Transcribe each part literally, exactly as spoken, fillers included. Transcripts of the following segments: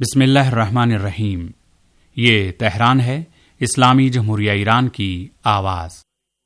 بسم اللہ الرحمن الرحیم۔ یہ تہران ہے، اسلامی جمہوریہ ایران کی آواز۔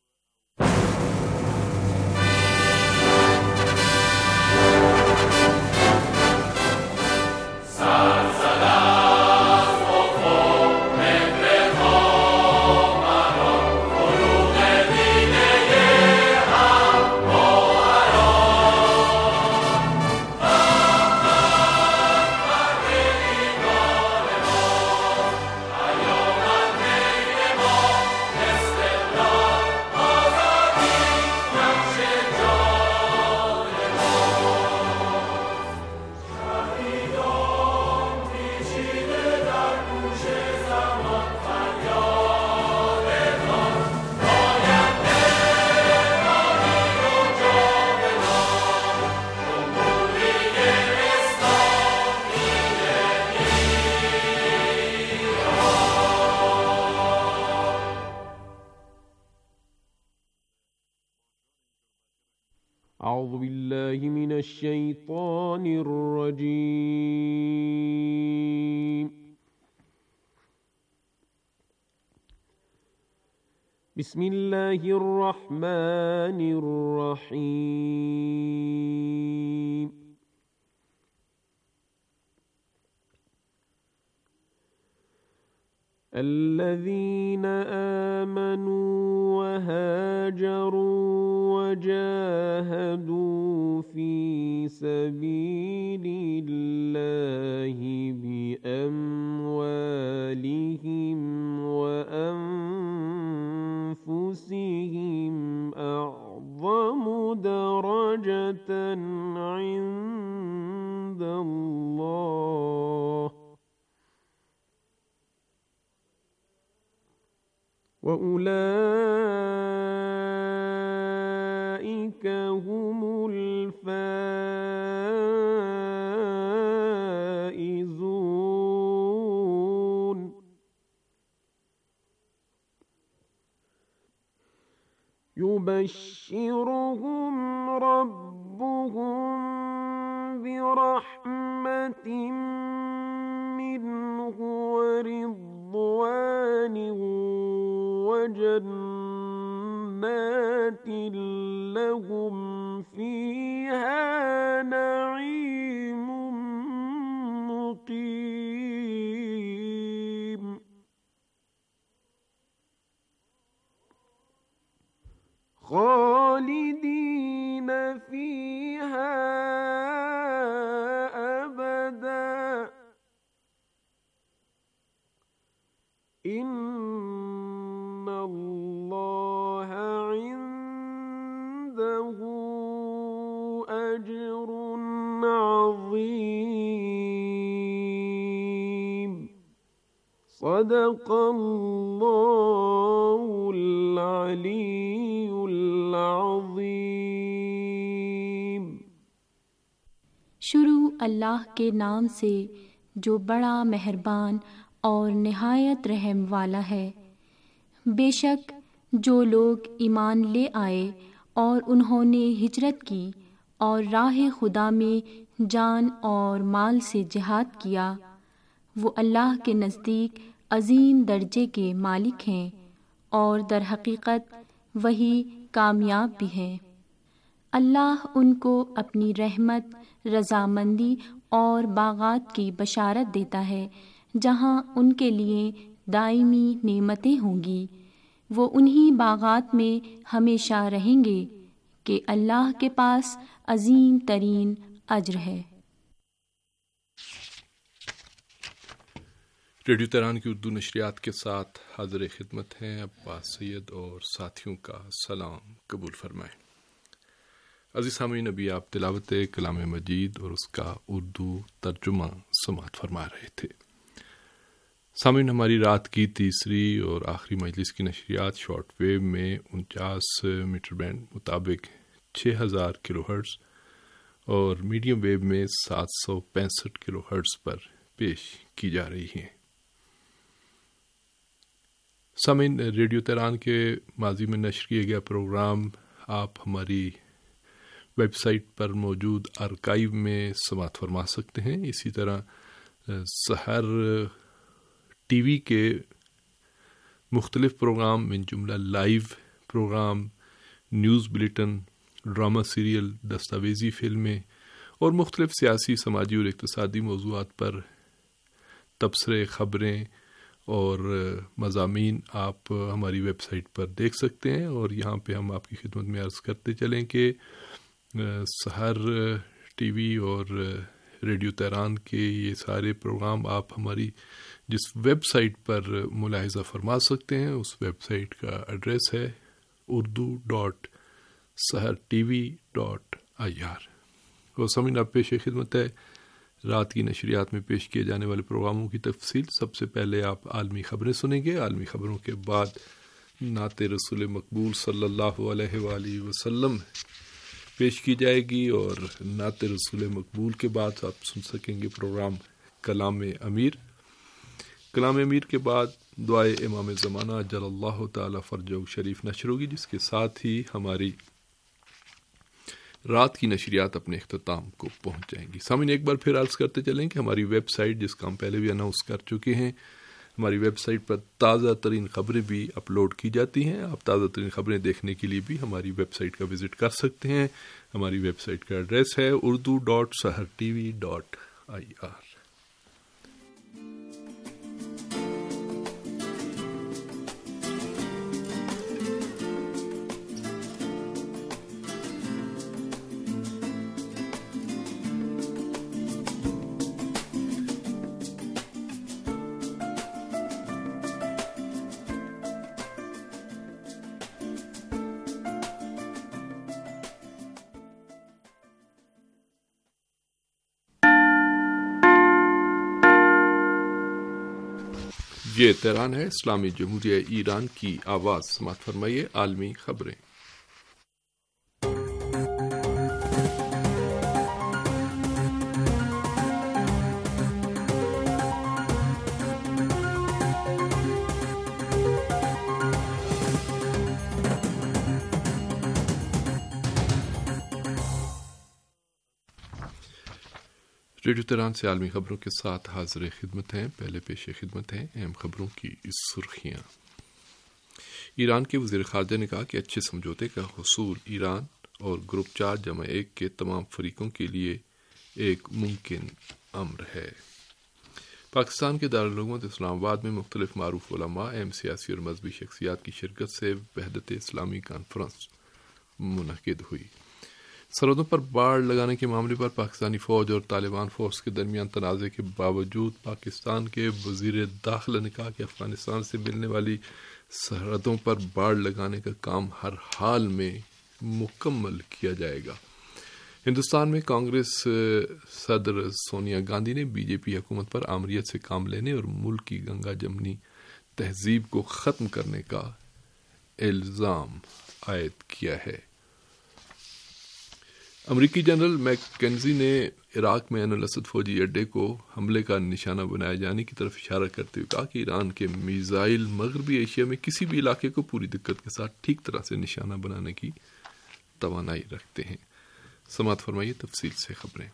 اعوذ باللہ من الشیطان الرجیم۔ بسم اللہ الرحمن الرحیم۔ الذین آمنوا وهاجروا وجاهدوا في سبيل الله بأموالهم وأنفسهم أعظم درجة عند الله وَأُولَئِكَ هُمُ الْفَائِزُونَ۔ يُبَشِّرُهُمْ رَبُّهُم بِرَحْمَةٍ مِّنْهُ وَرِضْوَانٍ وجنات لهم فيها نعيم مقيم خالدين فيها أبدا إن اللہ عنده اجر عظیم۔ صدق اللہ العلی العظیم۔ شروع اللہ کے نام سے جو بڑا مہربان اور نہایت رحم والا ہے۔ بے شک جو لوگ ایمان لے آئے اور انہوں نے ہجرت کی اور راہ خدا میں جان اور مال سے جہاد کیا، وہ اللہ کے نزدیک عظیم درجے کے مالک ہیں اور در حقیقت وہی کامیاب بھی ہیں۔ اللہ ان کو اپنی رحمت، رضامندی اور باغات کی بشارت دیتا ہے جہاں ان کے لیے دائمی نعمتیں ہوں گی۔ وہ انہی باغات میں ہمیشہ رہیں گے کہ اللہ کے پاس عظیم ترین اجر ہے۔ ریڈیو تہران کی اردو نشریات کے ساتھ حاضر خدمت ہیں عباس سید اور ساتھیوں کا سلام قبول فرمائیں۔ عزیز سامعین، ابھی آپ تلاوت کلام مجید اور اس کا اردو ترجمہ سماعت فرما رہے تھے۔ سامعین، ہماری رات کی تیسری اور آخری مجلس کی نشریات شارٹ ویو میں انچاس میٹر بینڈ مطابق چھ ہزار کلو ہرٹز اور میڈیم ویو میں سات سو پینسٹھ کلو ہرٹز پر پیش کی جا رہی ہیں۔ سامعین، ریڈیو تہران کے ماضی میں نشر کیے گیا پروگرام آپ ہماری ویب سائٹ پر موجود آرکائیو میں سماعت فرما سکتے ہیں۔ اسی طرح سحر ٹی وی کے مختلف پروگرام من جملہ live programme, news bulletin, drama serial, دستاویزی فلمیں اور مختلف سیاسی، سماجی اور اقتصادی موضوعات پر تبصرے، خبریں اور مضامین آپ ہماری ویب سائٹ پر دیکھ سکتے ہیں. اور یہاں پہ ہم آپ کی خدمت میں عرض کرتے چلیں کہ سحر ٹی وی اور ریڈیو تہران کے یہ سارے پروگرام آپ ہماری جس ویب سائٹ پر ملاحظہ فرما سکتے ہیں، اس ویب سائٹ کا ایڈریس ہے Urdu dot Sahar T V dot I R. اور سمجھنا پیش خدمت ہے رات کی نشریات میں پیش کیے جانے والے پروگراموں کی تفصیل. سب سے پہلے آپ عالمی خبریں سنیں گے. عالمی خبروں کے بعد نعت رسول مقبول صلی اللہ علیہ وآلہ وسلم پیش کی جائے گی، اور نعت رسول مقبول کے بعد آپ سن سکیں گے پروگرام کلام امیر. کلام امیر کے بعد دعائے امام زمانہ جل اللہ تعالی فرجہ شریف نشر ہوگی، جس کے ساتھ ہی ہماری رات کی نشریات اپنے اختتام کو پہنچ جائیں گی. سامعین ایک بار پھر عرض کرتے چلیں کہ ہماری ویب سائٹ، جس کا ہم پہلے بھی اناؤنس کر چکے ہیں، ہماری ویب سائٹ پر تازہ ترین خبریں بھی اپلوڈ کی جاتی ہیں. آپ تازہ ترین خبریں دیکھنے کے لیے بھی ہماری ویب سائٹ کا وزٹ کر سکتے ہیں. ہماری ویب سائٹ کا ایڈریس ہے Urdu dot Sahar T V dot I R. یہ تہران ہے، اسلامی جمہوریہ ایران کی آواز. سماعت فرمائیے عالمی خبریں. ریڈیو تہران سے عالمی خبروں کے ساتھ حاضر خدمت ہیں. پہلے پیش خدمت ہیں اہم خبروں کی اس سرخیاں. ایران کے وزیر خارجہ نے کہا کہ اچھے سمجھوتے کا حصول ایران اور گروپ چار جمع ایک کے تمام فریقوں کے لیے ایک ممکن امر ہے. پاکستان کے دارالحکومت اسلام آباد میں مختلف معروف علماء، اہم سیاسی اور مذہبی شخصیات کی شرکت سے وحدت اسلامی کانفرنس منعقد ہوئی. سرحدوں پر باڑ لگانے کے معاملے پر پاکستانی فوج اور طالبان فورس کے درمیان تنازع کے باوجود پاکستان کے وزیر داخلہ نے کہا کہ افغانستان سے ملنے والی سرحدوں پر باڑ لگانے کا کام ہر حال میں مکمل کیا جائے گا. ہندوستان میں کانگریس صدر سونیا گاندھی نے بی جے پی حکومت پر آمریت سے کام لینے اور ملک کی گنگا جمنی تہذیب کو ختم کرنے کا الزام عائد کیا ہے. امریکی جنرل میک کینزی نے عراق میں عین الاسد فوجی اڈے کو حملے کا نشانہ بنائے جانے کی طرف اشارہ کرتے ہوئے کہا کہ ایران کے میزائل مغربی ایشیا میں کسی بھی علاقے کو پوری دقت کے ساتھ ٹھیک طرح سے نشانہ بنانے کی توانائی رکھتے ہیں. سماعت فرمائیے تفصیل سے خبریں.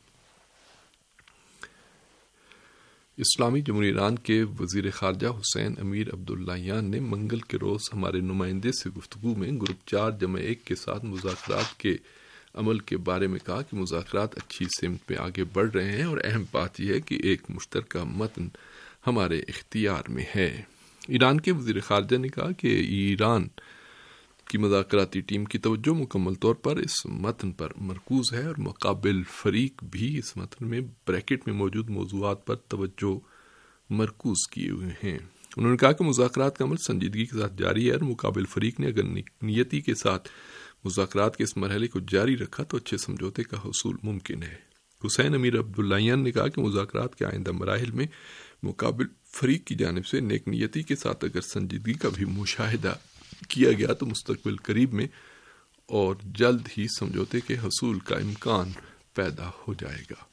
اسلامی جمہوریہ ایران کے وزیر خارجہ حسین امیر عبداللہیان نے منگل کے روز ہمارے نمائندے سے گفتگو میں گروپ چار جمع ایک کے ساتھ مذاکرات کے عمل کے بارے میں کہا کہ مذاکرات اچھی سمت میں آگے بڑھ رہے ہیں اور اہم بات یہ ہے کہ ایک مشترکہ متن ہمارے اختیار میں ہے. ایران کے وزیر خارجہ نے کہا کہ ایران کی مذاکراتی ٹیم کی توجہ مکمل طور پر اس متن پر مرکوز ہے اور مقابل فریق بھی اس متن میں بریکٹ میں موجود موضوعات پر توجہ مرکوز کیے ہوئے ہیں. انہوں نے کہا کہ مذاکرات کا عمل سنجیدگی کے ساتھ جاری ہے اور مقابل فریق نے اگر نیتی کے ساتھ مذاکرات کے اس مرحلے کو جاری رکھا تو اچھے سمجھوتے کا حصول ممکن ہے. حسین امیر عبداللہیان نے کہا کہ مذاکرات کے آئندہ مراحل میں مقابل فریق کی جانب سے نیک نیتی کے ساتھ اگر سنجیدگی کا بھی مشاہدہ کیا گیا تو مستقبل قریب میں اور جلد ہی سمجھوتے کے حصول کا امکان پیدا ہو جائے گا.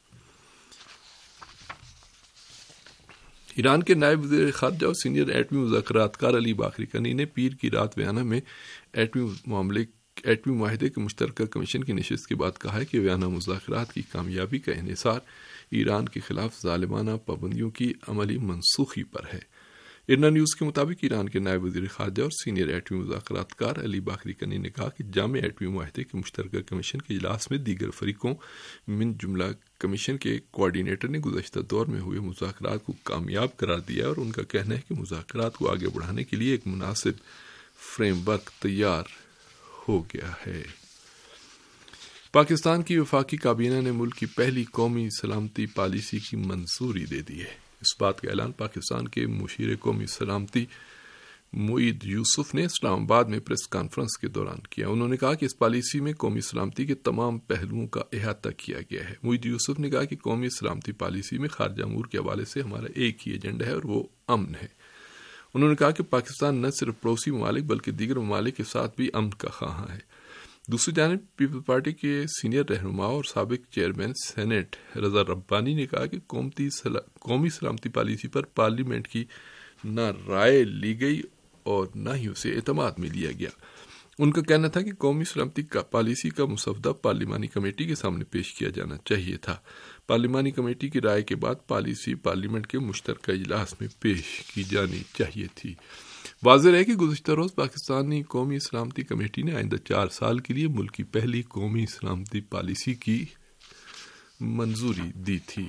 ایران کے نائب وزیر خارجہ اور سینئر ایٹمی مذاکرات کار علی باقری کنی نے پیر کی رات ویانا میں ایٹمی معاملے ایٹمی معاہدے کے مشترکہ کمیشن کی نشست کے بعد کہا ہے کہ ویانا مذاکرات کی کامیابی کا انحصار ایران کے خلاف ظالمانہ پابندیوں کی عملی منسوخی پر ہے۔ ارنا نیوز کے مطابق ایران کے نائب وزیر خارجہ اور سینئر ایٹمی مذاکرات کار علی باقری کنی نے کہا کہ جامع ایٹمی معاہدے کے مشترکہ کمیشن کے اجلاس میں دیگر فریقوں من جملہ کمیشن کے کوارڈینیٹر نے گزشتہ دور میں ہوئے مذاکرات کو کامیاب قرار دیا اور ان کا کہنا ہے کہ مذاکرات کو آگے بڑھانے کے لیے ایک مناسب فریم ورک تیار ہو گیا ہے۔ پاکستان کی وفاقی کابینہ نے ملک کی پہلی قومی سلامتی پالیسی کی منظوری دے دی ہے۔ اس بات کا اعلان پاکستان کے مشیر قومی سلامتی معید یوسف نے اسلام آباد میں پریس کانفرنس کے دوران کیا۔ انہوں نے کہا کہ اس پالیسی میں قومی سلامتی کے تمام پہلوؤں کا احاطہ کیا گیا ہے۔ معید یوسف نے کہا کہ قومی سلامتی پالیسی میں خارجہ امور کے حوالے سے ہمارا ایک ہی ایجنڈا ہے اور وہ امن ہے۔ انہوں نے کہا کہ پاکستان نہ صرف پڑوسی ممالک بلکہ دیگر ممالک کے ساتھ بھی امن کا خواہاں ہے۔ دوسری جانب پیپل پارٹی کے سینئر رہنما اور سابق چیئرمین سینیٹ رضا ربانی نے کہا کہ قومی سلامتی پالیسی پر پارلیمنٹ کی نہ رائے لی گئی اور نہ ہی اسے اعتماد میں لیا گیا۔ ان کا کہنا تھا کہ قومی سلامتی کا پالیسی کا مسودہ پارلیمانی کمیٹی کے سامنے پیش کیا جانا چاہیے تھا۔ پارلیمانی کمیٹی کی رائے کے بعد پالیسی پارلیمنٹ کے مشترکہ اجلاس میں پیش کی جانی چاہیے تھی۔ واضح ہے کہ گزشتہ روز پاکستانی قومی سلامتی کمیٹی نے آئندہ چار سال کے لیے ملک کی پہلی قومی سلامتی پالیسی کی منظوری دی تھی۔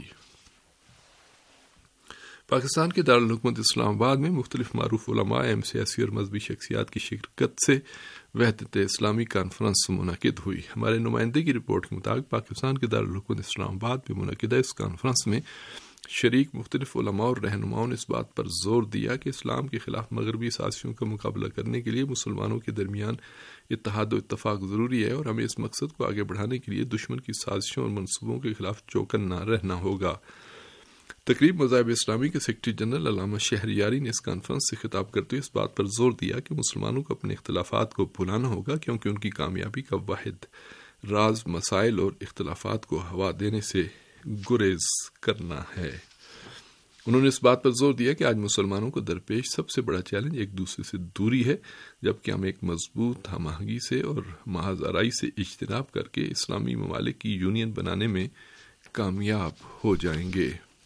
پاکستان کے دارالحکومت اسلام آباد میں مختلف معروف علماء، اہم سیاسی اور مذہبی شخصیات کی شرکت سے وحدت اسلامی کانفرنس منعقد ہوئی۔ ہمارے نمائندے کی رپورٹ کے مطابق پاکستان کے دارالحکومت اسلام آباد میں منعقدہ اس کانفرنس میں شریک مختلف علماء اور رہنماؤں نے اس بات پر زور دیا کہ اسلام کے خلاف مغربی سازشوں کا مقابلہ کرنے کے لیے مسلمانوں کے درمیان اتحاد و اتفاق ضروری ہے اور ہمیں اس مقصد کو آگے بڑھانے کے لیے دشمن کی سازشوں اور منصوبوں کے خلاف چوکنا رہنا ہوگا۔ تقریب مذاہب اسلامی کے سیکرٹری جنرل علامہ شہریاری نے اس کانفرنس سے خطاب کرتے ہوئے اس بات پر زور دیا کہ مسلمانوں کو اپنے اختلافات کو بھلانا ہوگا کیونکہ ان کی کامیابی کا واحد راز مسائل اور اختلافات کو ہوا دینے سے گریز کرنا ہے۔ انہوں نے اس بات پر زور دیا کہ آج مسلمانوں کو درپیش سب سے بڑا چیلنج ایک دوسرے سے دوری ہے، جبکہ ہم ایک مضبوط ہم آہنگی سے اور محض آرائی سے اجتناب کر کے اسلامی ممالک کی یونین بنانے میں کامیاب ہو جائیں گے۔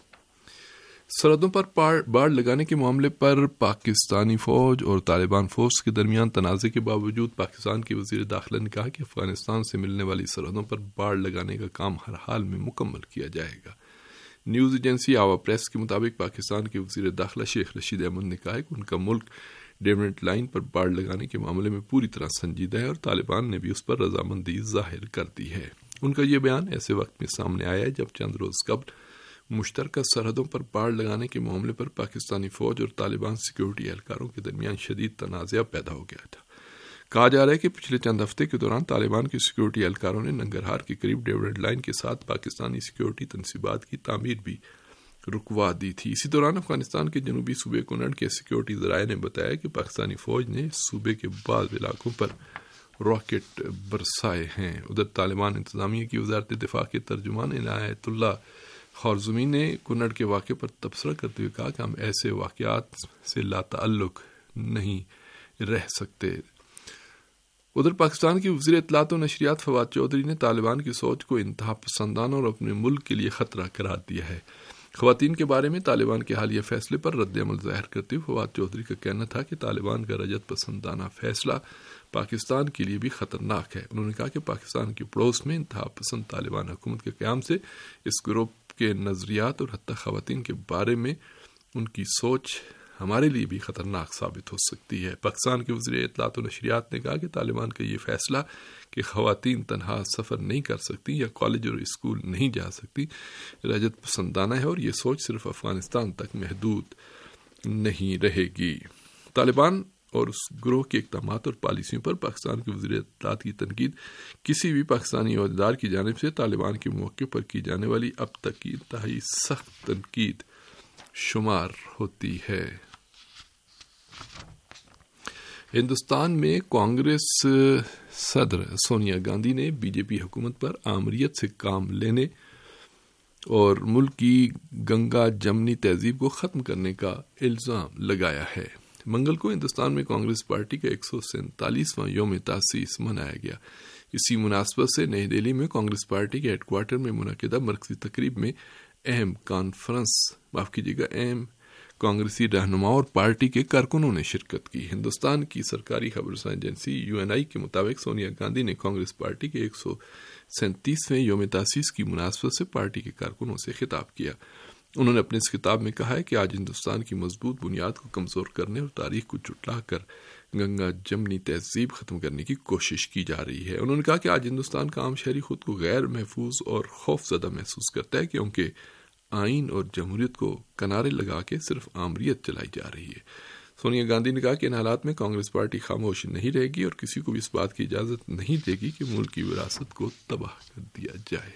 سرحدوں پر باڑ لگانے کے معاملے پر پاکستانی فوج اور طالبان فورس کے درمیان تنازع کے باوجود پاکستان کے وزیر داخلہ نے کہا کہ افغانستان سے ملنے والی سرحدوں پر باڑ لگانے کا کام ہر حال میں مکمل کیا جائے گا۔ نیوز ایجنسی آوا پریس کے مطابق پاکستان کے وزیر داخلہ شیخ رشید احمد نے کہا ہے کہ ان کا ملک ڈیمنٹ لائن پر باڑ لگانے کے معاملے میں پوری طرح سنجیدہ ہے اور طالبان نے بھی اس پر رضامندی ظاہر کر دی ہے۔ ان کا یہ بیان ایسے وقت میں سامنے آیا ہے جب چند روز قبل مشترکہ سرحدوں پر باڑ لگانے کے معاملے پر پاکستانی فوج اور طالبان سیکیورٹی اہلکاروں کے درمیان شدید تنازع پیدا ہو گیا تھا۔ کہا جا رہا ہے کہ پچھلے چند ہفتے کے دوران طالبان کے سیکیورٹی اہلکاروں نے ننگرہار کے قریب ڈیوڈ لائن کے ساتھ پاکستانی سیکیورٹی تنصیبات کی تعمیر بھی رکوا دی تھی۔ اسی دوران افغانستان کے جنوبی صوبے کنڑ کے سیکیورٹی ذرائع نے بتایا کہ پاکستانی فوج نے صوبے کے بعض علاقوں پر راکٹ برسائے ہیں۔ ادھر طالبان انتظامیہ کی وزارت دفاع کے ترجمان عنایت اللہ خارزمی نے کنڑ کے واقعے پر تبصرہ کرتے ہوئے کہا کہ ہم ایسے واقعات سے لا تعلق نہیں رہ سکتے۔ ادھر پاکستان کی وزیر اطلاعات و نشریات فواد چودھری نے طالبان کی سوچ کو انتہا پسندانہ اور اپنے ملک کے لیے خطرہ قرار دیا ہے۔ خواتین کے بارے میں طالبان کے حالیہ فیصلے پر رد عمل ظاہر کرتے ہوئے فواد چودھری کا کہنا تھا کہ طالبان کا رجعت پسندانہ فیصلہ پاکستان کے لیے بھی خطرناک ہے۔ انہوں نے کہا کہ پاکستان کے پڑوس میں انتہا پسند طالبان حکومت کے قیام سے اس گروپ کے نظریات اور حتی خواتین کے بارے میں ان کی سوچ ہمارے لیے بھی خطرناک ثابت ہو سکتی ہے۔ پاکستان کے وزیر اطلاعات و نشریات نے کہا کہ طالبان کا یہ فیصلہ کہ خواتین تنہا سفر نہیں کر سکتی یا کالج اور اسکول نہیں جا سکتی رجعت پسندانہ ہے اور یہ سوچ صرف افغانستان تک محدود نہیں رہے گی۔ طالبان اور اس گروہ کے اقدامات اور پالیسیوں پر پاکستان کے وزیر اطلاعات کی تنقید کسی بھی پاکستانی عہدیدار کی جانب سے طالبان کے موقع پر کی جانے والی اب تک کی انتہائی سخت تنقید شمار ہوتی ہے۔ ہندوستان میں کانگریس صدر سونیا گاندھی نے بی جے پی حکومت پر آمریت سے کام لینے اور ملک کی گنگا جمنی تہذیب کو ختم کرنے کا الزام لگایا ہے۔ منگل کو ہندوستان میں کانگریس پارٹی کا ایک سو سینتالیسواں یوم تاسیس منایا گیا۔ اسی مناسبت سے نئی دہلی میں کانگریس پارٹی کے ہیڈ کوارٹر میں منعقدہ مرکزی تقریب میں اہم کانفرنس معاف کیجیے گا اہم کانگریسی رہنماؤں اور پارٹی کے کارکنوں نے شرکت کی۔ ہندوستان کی سرکاری خبر رساں ایجنسی یو این آئی کے مطابق سونیا گاندھی نے کانگریس پارٹی کے ایک سو سینتیسویں یوم تاسیس کی مناسبت سے پارٹی کے کارکنوں سے خطاب کیا۔ انہوں نے اپنے اس خطاب میں کہا ہے کہ آج ہندوستان کی مضبوط بنیاد کو کمزور کرنے اور تاریخ کو جھٹلا کر گنگا جمنی تہذیب ختم کرنے کی کوشش کی جا رہی ہے۔ انہوں نے کہا کہ آج ہندوستان کا عام شہری خود کو غیر محفوظ اور خوف زدہ محسوس کرتا ہے کیونکہ آئین اور جمہوریت کو کنارے لگا کے صرف آمریت چلائی جا رہی ہے۔ سونیا گاندھی نے کہا کہ ان حالات میں کانگریس پارٹی خاموش نہیں رہے گی اور کسی کو بھی اس بات کی اجازت نہیں دے گی کہ ملک کی وراثت کو تباہ کر دیا جائے۔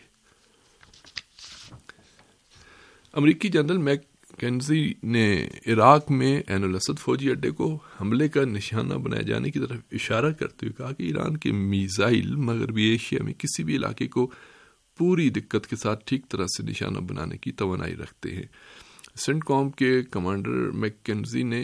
امریکی جنرل میک کینزی نے عراق میں عین الاسد فوجی اڈے کو حملے کا نشانہ بنائے جانے کی طرف اشارہ کرتے ہوئے کہا کہ ایران کے میزائل مغربی ایشیا میں کسی بھی علاقے کو پوری دقت کے ساتھ ٹھیک طرح سے نشانہ بنانے کی توانائی رکھتے ہیں۔ سینٹ کام کے کمانڈر میک کینزی نے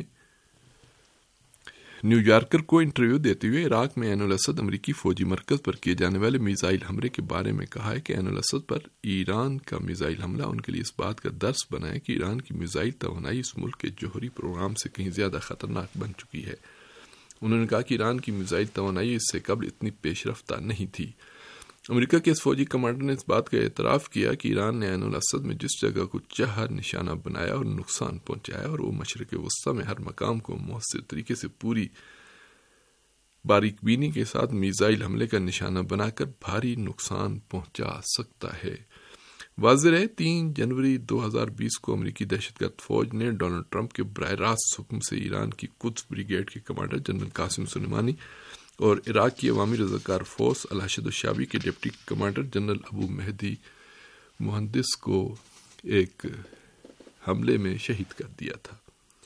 نیو یارکر کو انٹرویو دیتے ہوئے عراق میں عین الاسد امریکی فوجی مرکز پر کیے جانے والے میزائل حملے کے بارے میں کہا ہے کہ عین الاسد پر ایران کا میزائل حملہ ان کے لیے اس بات کا درس بنا ہے کہ ایران کی میزائل توانائی اس ملک کے جوہری پروگرام سے کہیں زیادہ خطرناک بن چکی ہے۔ انہوں نے کہا کہ ایران کی میزائل توانائی اس سے قبل اتنی پیش رفتہ نہیں تھی۔ امریکہ کے اس فوجی کمانڈر نے اس بات کا اعتراف کیا کہ ایران نے عین الاسد میں جس جگہ کو چاہا نشانہ بنایا اور نقصان پہنچایا اور وہ مشرق وسطی میں ہر مقام کو مؤثر طریقے سے پوری باریک بینی کے ساتھ میزائل حملے کا نشانہ بنا کر بھاری نقصان پہنچا سکتا ہے۔ واضح ہے تین جنوری دو ہزار بیس کو امریکی دہشت گرد فوج نے ڈونلڈ ٹرمپ کے براہ راست حکم سے ایران کی قدس بریگیڈ کے کمانڈر جنرل قاسم سلیمانی اور عراق کی عوامی رضاکار فورس الاشد الشعبی کے ڈپٹی کمانڈر جنرل ابو مہدی مہندس کو ایک حملے میں شہید کر دیا تھا۔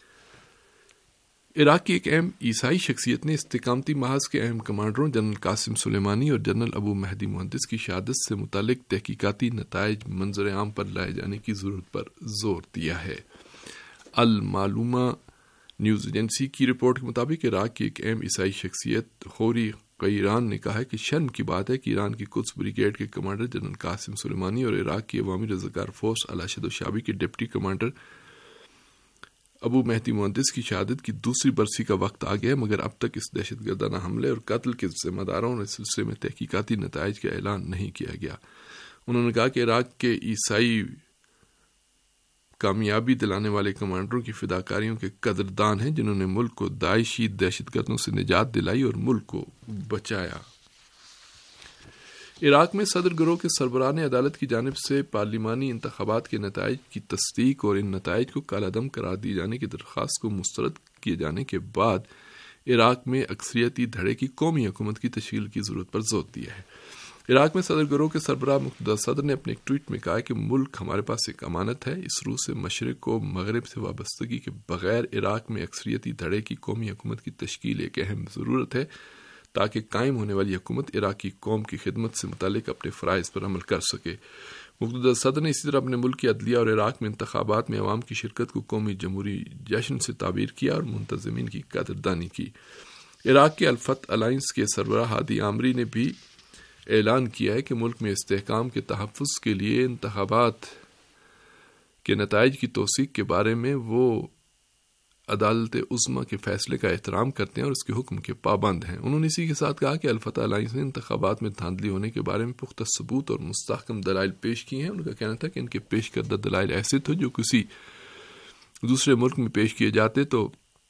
عراق کی ایک اہم عیسائی شخصیت نے استقامتی محاذ کے اہم کمانڈروں جنرل قاسم سلیمانی اور جنرل ابو مہدی مہندس کی شہادت سے متعلق تحقیقاتی نتائج منظر عام پر لائے جانے کی ضرورت پر زور دیا ہے۔ المعلومہ نیوز ایجنسی کی رپورٹ کے مطابق عراق کی ایک اہم عیسائی شخصیت خوری قیران نے کہا ہے کہ شرم کی بات ہے کہ ایران کی قدس بریگیڈ کے کمانڈر جنرل قاسم سلیمانی اور عراق کی عوامی رضاکار فورس الاشد الشعبی کے ڈپٹی کمانڈر ابو مہدی مہندس کی شہادت کی دوسری برسی کا وقت آ گیا، مگر اب تک اس دہشت گردانہ حملے اور قتل کے ذمہ داروں نے اس سلسلے میں تحقیقاتی نتائج کا اعلان نہیں کیا گیا۔ انہوں نے کہا کہ عراق کے عیسائی کامیابی دلانے والے کمانڈروں کی فداکاریوں کے قدردان ہیں جنہوں نے ملک کو داعشی دہشت گردوں سے نجات دلائی اور ملک کو بچایا۔ عراق میں صدر گروہ کے سربراہ نے عدالت کی جانب سے پارلیمانی انتخابات کے نتائج کی تصدیق اور ان نتائج کو کالعدم قرار دیے جانے کی درخواست کو مسترد کیے جانے کے بعد عراق میں اکثریتی دھڑے کی قومی حکومت کی تشکیل کی ضرورت پر زور دیا ہے۔ عراق میں صدر گروہ کے سربراہ مقتدی صدر نے اپنے ایک ٹویٹ میں کہا کہ ملک ہمارے پاس ایک امانت ہے، اس روح سے مشرق کو مغرب سے وابستگی کے بغیر عراق میں اکثریتی دھڑے کی قومی حکومت کی تشکیل ایک اہم ضرورت ہے تاکہ قائم ہونے والی حکومت عراقی قوم کی خدمت سے متعلق اپنے فرائض پر عمل کر سکے۔ مقتدی صدر نے اسی طرح اپنے ملک کی عدلیہ اور عراق میں انتخابات میں عوام کی شرکت کو قومی جمہوری جشن سے تعبیر کیا اور منتظمین کی قدردانی کی۔ عراق کے الفتح الائنس کے سربراہ ہادی عامری نے بھی اعلان کیا ہے کہ ملک میں استحکام کے تحفظ کے لیے انتخابات کے نتائج کی توثیق کے بارے میں وہ عدالت عظمیٰ کے فیصلے کا احترام کرتے ہیں اور اس کے حکم کے پابند ہیں۔ انہوں نے اسی کے ساتھ کہا کہ الفتح الائنس نے انتخابات میں دھاندلی ہونے کے بارے میں پختہ ثبوت اور مستحکم دلائل پیش کیے ہیں۔ ان کا کہنا تھا کہ ان کے پیش کردہ دلائل ایسے تھے جو کسی دوسرے ملک میں پیش کیے جاتے تو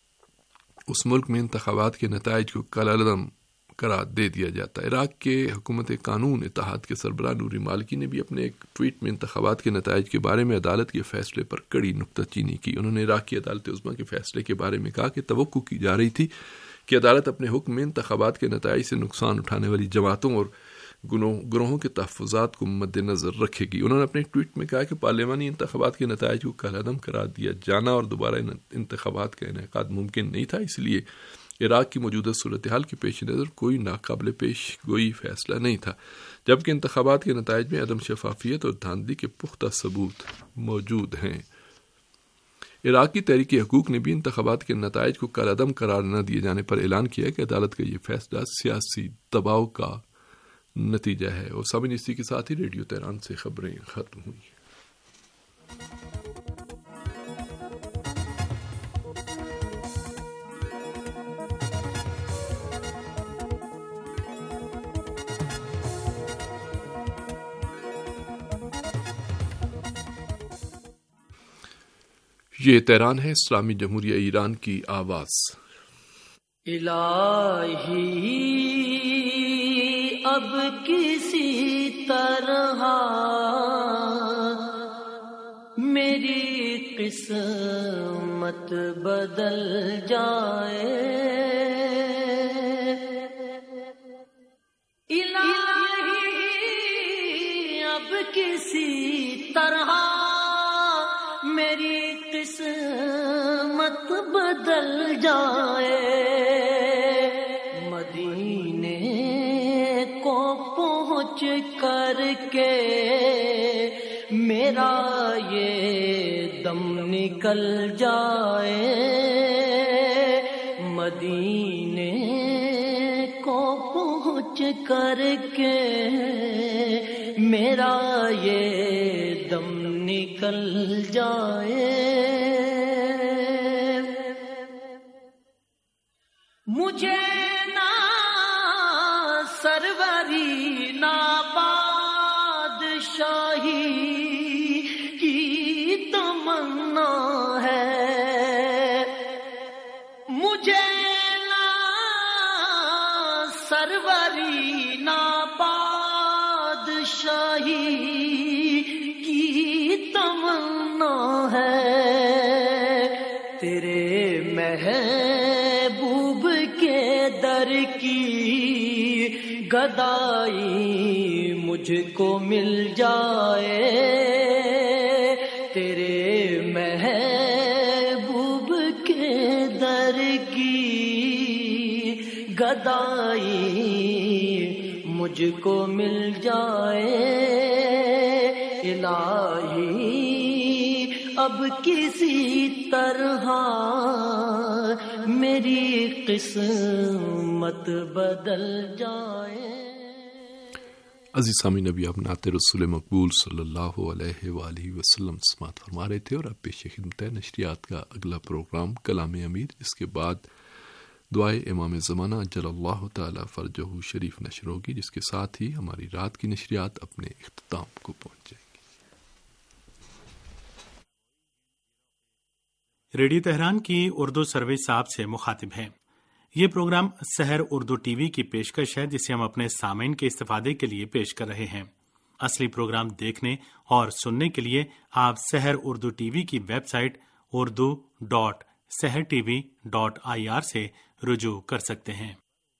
اس ملک میں انتخابات کے نتائج کو کالعدم قرار دے دیا جاتا ہے۔ عراق کے حکومت قانون اتحاد کے سربراہ نوری مالکی نے بھی اپنے ایک ٹویٹ میں انتخابات کے نتائج کے بارے میں عدالت کے فیصلے پر کڑی نکتہ چینی کی۔ انہوں نے عراق کی عدالت عظمیٰ کے فیصلے کے بارے میں کہا کہ توقع کی جا رہی تھی کہ عدالت اپنے حکم میں انتخابات کے نتائج سے نقصان اٹھانے والی جماعتوں اور گروہوں کے تحفظات کو مد نظر رکھے گی۔ انہوں نے اپنے ٹویٹ میں کہا کہ پارلیمانی انتخابات کے نتائج کو کالعدم قرار دیا جانا اور دوبارہ انتخابات کا انعقاد ممکن نہیں تھا، اس لیے عراق کی موجودہ صورتحال کے پیش نظر کوئی ناقابل پیش گوئی فیصلہ نہیں تھا، جبکہ انتخابات کے نتائج میں عدم شفافیت اور دھاندلی کے پختہ ثبوت موجود ہیں۔ عراقی تحریک حقوق نے بھی انتخابات کے نتائج کو کالعدم قرار نہ دیے جانے پر اعلان کیا کہ عدالت کا یہ فیصلہ سیاسی دباؤ کا نتیجہ ہے۔ اور سامعین، اسی کے ساتھ ہی ریڈیو تہران سے خبریں ختم ہوئی۔ یہ تہران ہے اسلامی جمہوریہ ایران کی آواز۔ الہی اب کسی طرح میری قسمت بدل جائے، الہی اب کسی طرح میری قسمت بدل جائے، مدینے کو پہنچ کر کے میرا یہ دم نکل جائے، مدینے کو پہنچ کر کے میرا یہ دم نکل جائے، مجھے نہ سروری نہ بادشاہی کی تمنا ہے، مجھے نہ سروری نہ بادشاہی کی تمنا ہے، تیرے محبوب کے در کی گدائی مجھ کو مل جائے، تیرے محبوب کے در کی گدائی مجھ کو مل جائے، الہی اب کسی طرح میری قسمت بدل جائے۔ عزیز سامعین، نبی اب نعت رسول مقبول صلی اللہ علیہ وآلہ وسلم سماعت فرما رہے تھے، اور اب پیش خدمت ہے نشریات کا اگلا پروگرام کلام امیر، جس کے بعد دعائے امام زمانہ اجل اللہ تعالی فرجہ شریف نشر ہوگی، جس کے ساتھ ہی ہماری رات کی نشریات اپنے اختتام کو پہنچ جائیں گی۔ ریڈیو تہران کی اردو سروس آپ سے مخاطب ہیں۔ یہ programme Sahar Urdu T V کی پیشکش ہے، جسے ہم اپنے سامعین کے استفادے کے لیے پیش کر رہے ہیں۔ اصلی پروگرام دیکھنے اور سننے کے لیے آپ سحر اردو ٹی وی کی website Urdu dot Sahar T V dot I R سے رجوع کر سکتے ہیں۔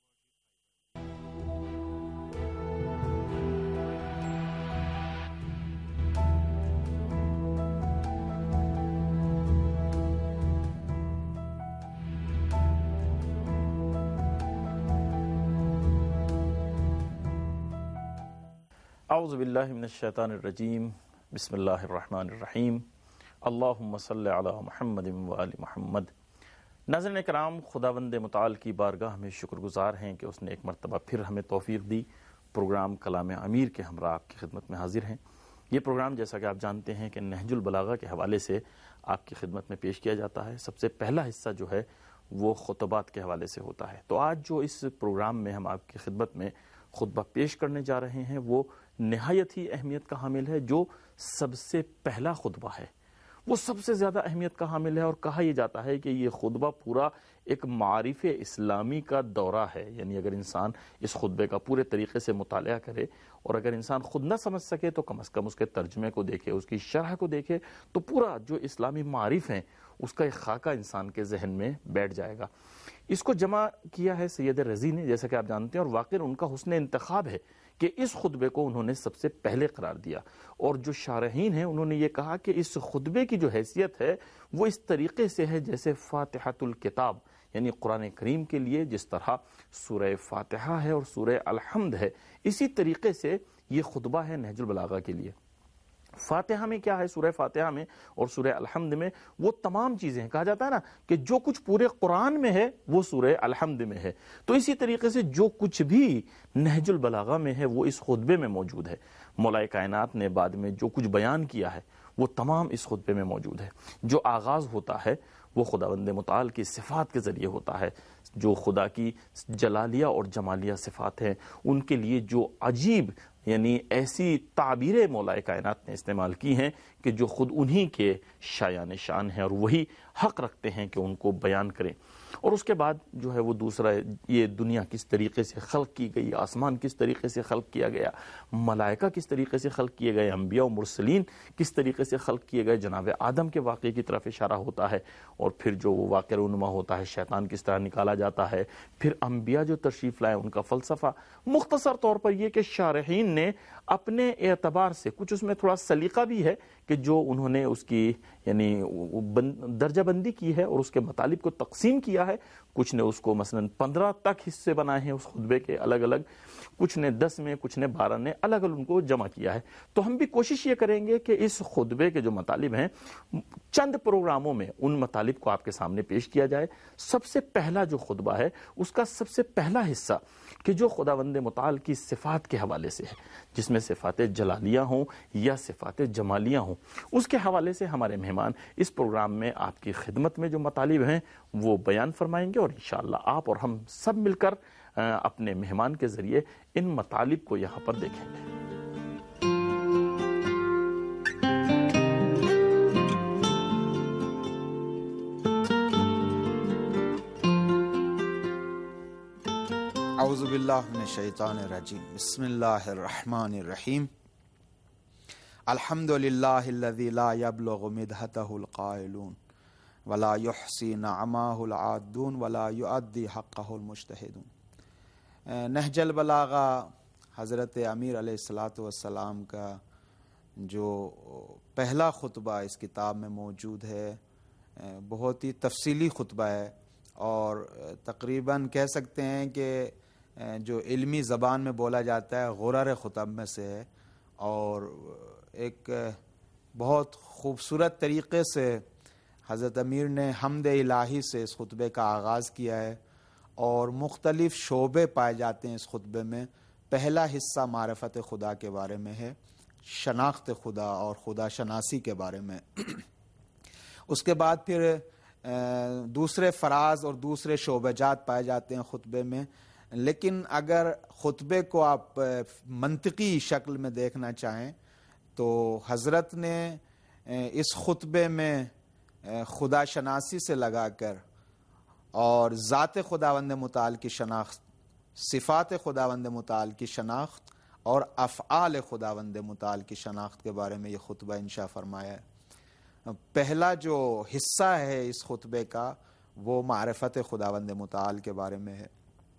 اعوذ باللہ من الشیطان الرجیم، بسم اللہ الرحمن الرحیم، اللہم صلی علی محمد وآل محمد۔ ناظرین اکرام، خداوند متعال کی بارگاہ میں شکر گزار ہیں کہ اس نے ایک مرتبہ پھر ہمیں توفیق دی، پروگرام کلام امیر کے ہمراہ آپ کی خدمت میں حاضر ہیں۔ یہ پروگرام جیسا کہ آپ جانتے ہیں کہ نہج البلاغہ کے حوالے سے آپ کی خدمت میں پیش کیا جاتا ہے۔ سب سے پہلا حصہ جو ہے وہ خطبات کے حوالے سے ہوتا ہے۔ تو آج جو اس پروگرام میں ہم آپ کی خدمت میں خطبہ پیش کرنے جا رہے ہیں وہ نہایت ہی اہمیت کا حامل ہے۔ جو سب سے پہلا خطبہ ہے وہ سب سے زیادہ اہمیت کا حامل ہے، اور کہا یہ جاتا ہے کہ یہ خطبہ پورا ایک معارف اسلامی کا دورہ ہے۔ یعنی اگر انسان اس خطبے کا پورے طریقے سے مطالعہ کرے، اور اگر انسان خود نہ سمجھ سکے تو کم از کم اس کے ترجمے کو دیکھے، اس کی شرح کو دیکھے، تو پورا جو اسلامی معارف ہیں اس کا ایک خاکہ انسان کے ذہن میں بیٹھ جائے گا۔ اس کو جمع کیا ہے سید رضی نے، جیسا کہ آپ جانتے ہیں، اور واقعی ان کا حسن انتخاب ہے کہ اس خطبے کو انہوں نے سب سے پہلے قرار دیا۔ اور جو شارحین ہیں انہوں نے یہ کہا کہ اس خطبے کی جو حیثیت ہے وہ اس طریقے سے ہے جیسے فاتحۃ الکتاب، یعنی قرآن کریم کے لیے جس طرح سورہ فاتحہ ہے اور سورہ الحمد ہے، اسی طریقے سے یہ خطبہ ہے نہج البلاغہ کے لیے۔ فاتحہ میں کیا ہے؟ سورہ فاتحہ میں اور سورہ الحمد میں وہ تمام چیزیں ہیں۔ کہا جاتا ہے نا کہ جو کچھ پورے قرآن میں ہے وہ سورہ الحمد میں ہے، تو اسی طریقے سے جو کچھ بھی نہج البلاغہ میں ہے وہ اس خطبے میں موجود ہے۔ مولا کائنات نے بعد میں جو کچھ بیان کیا ہے وہ تمام اس خطبے میں موجود ہے۔ جو آغاز ہوتا ہے وہ خداوند متعال کی صفات کے ذریعے ہوتا ہے، جو خدا کی جلالیہ اور جمالیہ صفات ہیں ان کے لیے جو عجیب یعنی ایسی تعبیریں مولا کائنات نے استعمال کی ہیں کہ جو خود انہی کے شایان شان ہیں اور وہی حق رکھتے ہیں کہ ان کو بیان کریں۔ اور اس کے بعد جو ہے وہ دوسرا یہ دنیا کس طریقے سے خلق کی گئی، آسمان کس طریقے سے خلق کیا گیا، ملائکہ کس طریقے سے خلق کیے گئے، انبیاء و مرسلین کس طریقے سے خلق کیے گئے، جناب آدم کے واقعے کی طرف اشارہ ہوتا ہے، اور پھر جو وہ واقعہ رونما ہوتا ہے شیطان کس طرح نکالا جاتا ہے، پھر انبیاء جو تشریف لائے ان کا فلسفہ۔ مختصر طور پر یہ کہ شارحین نے اپنے اعتبار سے کچھ اس میں تھوڑا سلیقہ بھی ہے کہ جو انہوں نے اس کی یعنی درجہ بندی کی ہے اور اس کے مطالب کو تقسیم کیا ہے۔ کچھ نے اس کو مثلا پندرہ تک حصے بنائے ہیں اس خطبے کے الگ الگ، کچھ نے دس میں، کچھ نے بارہ نے، الگ الگ ان کو جمع کیا ہے۔ تو ہم بھی کوشش یہ کریں گے کہ اس خطبے کے جو مطالب ہیں چند پروگراموں میں ان مطالب کو آپ کے سامنے پیش کیا جائے۔ سب سے پہلا جو خطبہ ہے اس کا سب سے پہلا حصہ کہ جو خداوند متعال کی صفات کے حوالے سے ہے، جس میں صفات جلالیہ ہوں یا صفات جمالیہ ہوں، اس کے حوالے سے ہمارے مہمان اس پروگرام میں آپ کی خدمت میں جو مطالب ہیں وہ بیان فرمائیں گے، اور انشاءاللہ آپ اور ہم سب مل کر اپنے مہمان کے ذریعے ان مطالب کو یہاں پر دیکھیں گے۔ اعوذ باللہ من الشیطان الرجیم، بسم اللہ الرحمن الرحیم، الحمد للہ الذی لا یبلغ مدحتہ القائلون ولا یحصی نعماہ العادون ولا یؤدی حقہ المجتہدون۔ نہج البلاغہ حضرت امیر علیہ الصلاۃ والسلام کا جو پہلا خطبہ اس کتاب میں موجود ہے، بہت ہی تفصیلی خطبہ ہے، اور تقریباً کہہ سکتے ہیں کہ جو علمی زبان میں بولا جاتا ہے غرر خطب میں سے ہے، اور ایک بہت خوبصورت طریقے سے حضرت امیر نے حمد الہی سے اس خطبے کا آغاز کیا ہے، اور مختلف شعبے پائے جاتے ہیں اس خطبے میں۔ پہلا حصہ معرفت خدا کے بارے میں ہے، شناخت خدا اور خدا شناسی کے بارے میں۔ اس کے بعد پھر دوسرے فراز اور دوسرے شعبہ جات پائے جاتے ہیں خطبے میں، لیکن اگر خطبے کو آپ منطقی شکل میں دیکھنا چاہیں تو حضرت نے اس خطبے میں خدا شناسی سے لگا کر اور ذات خداوند متعال کی شناخت، صفات خداوند متعال کی شناخت اور افعال خداوند متعال کی شناخت کے بارے میں یہ خطبہ انشاء فرمایا ہے۔ پہلا جو حصہ ہے اس خطبے کا وہ معرفت خداوند متعال کے بارے میں ہے،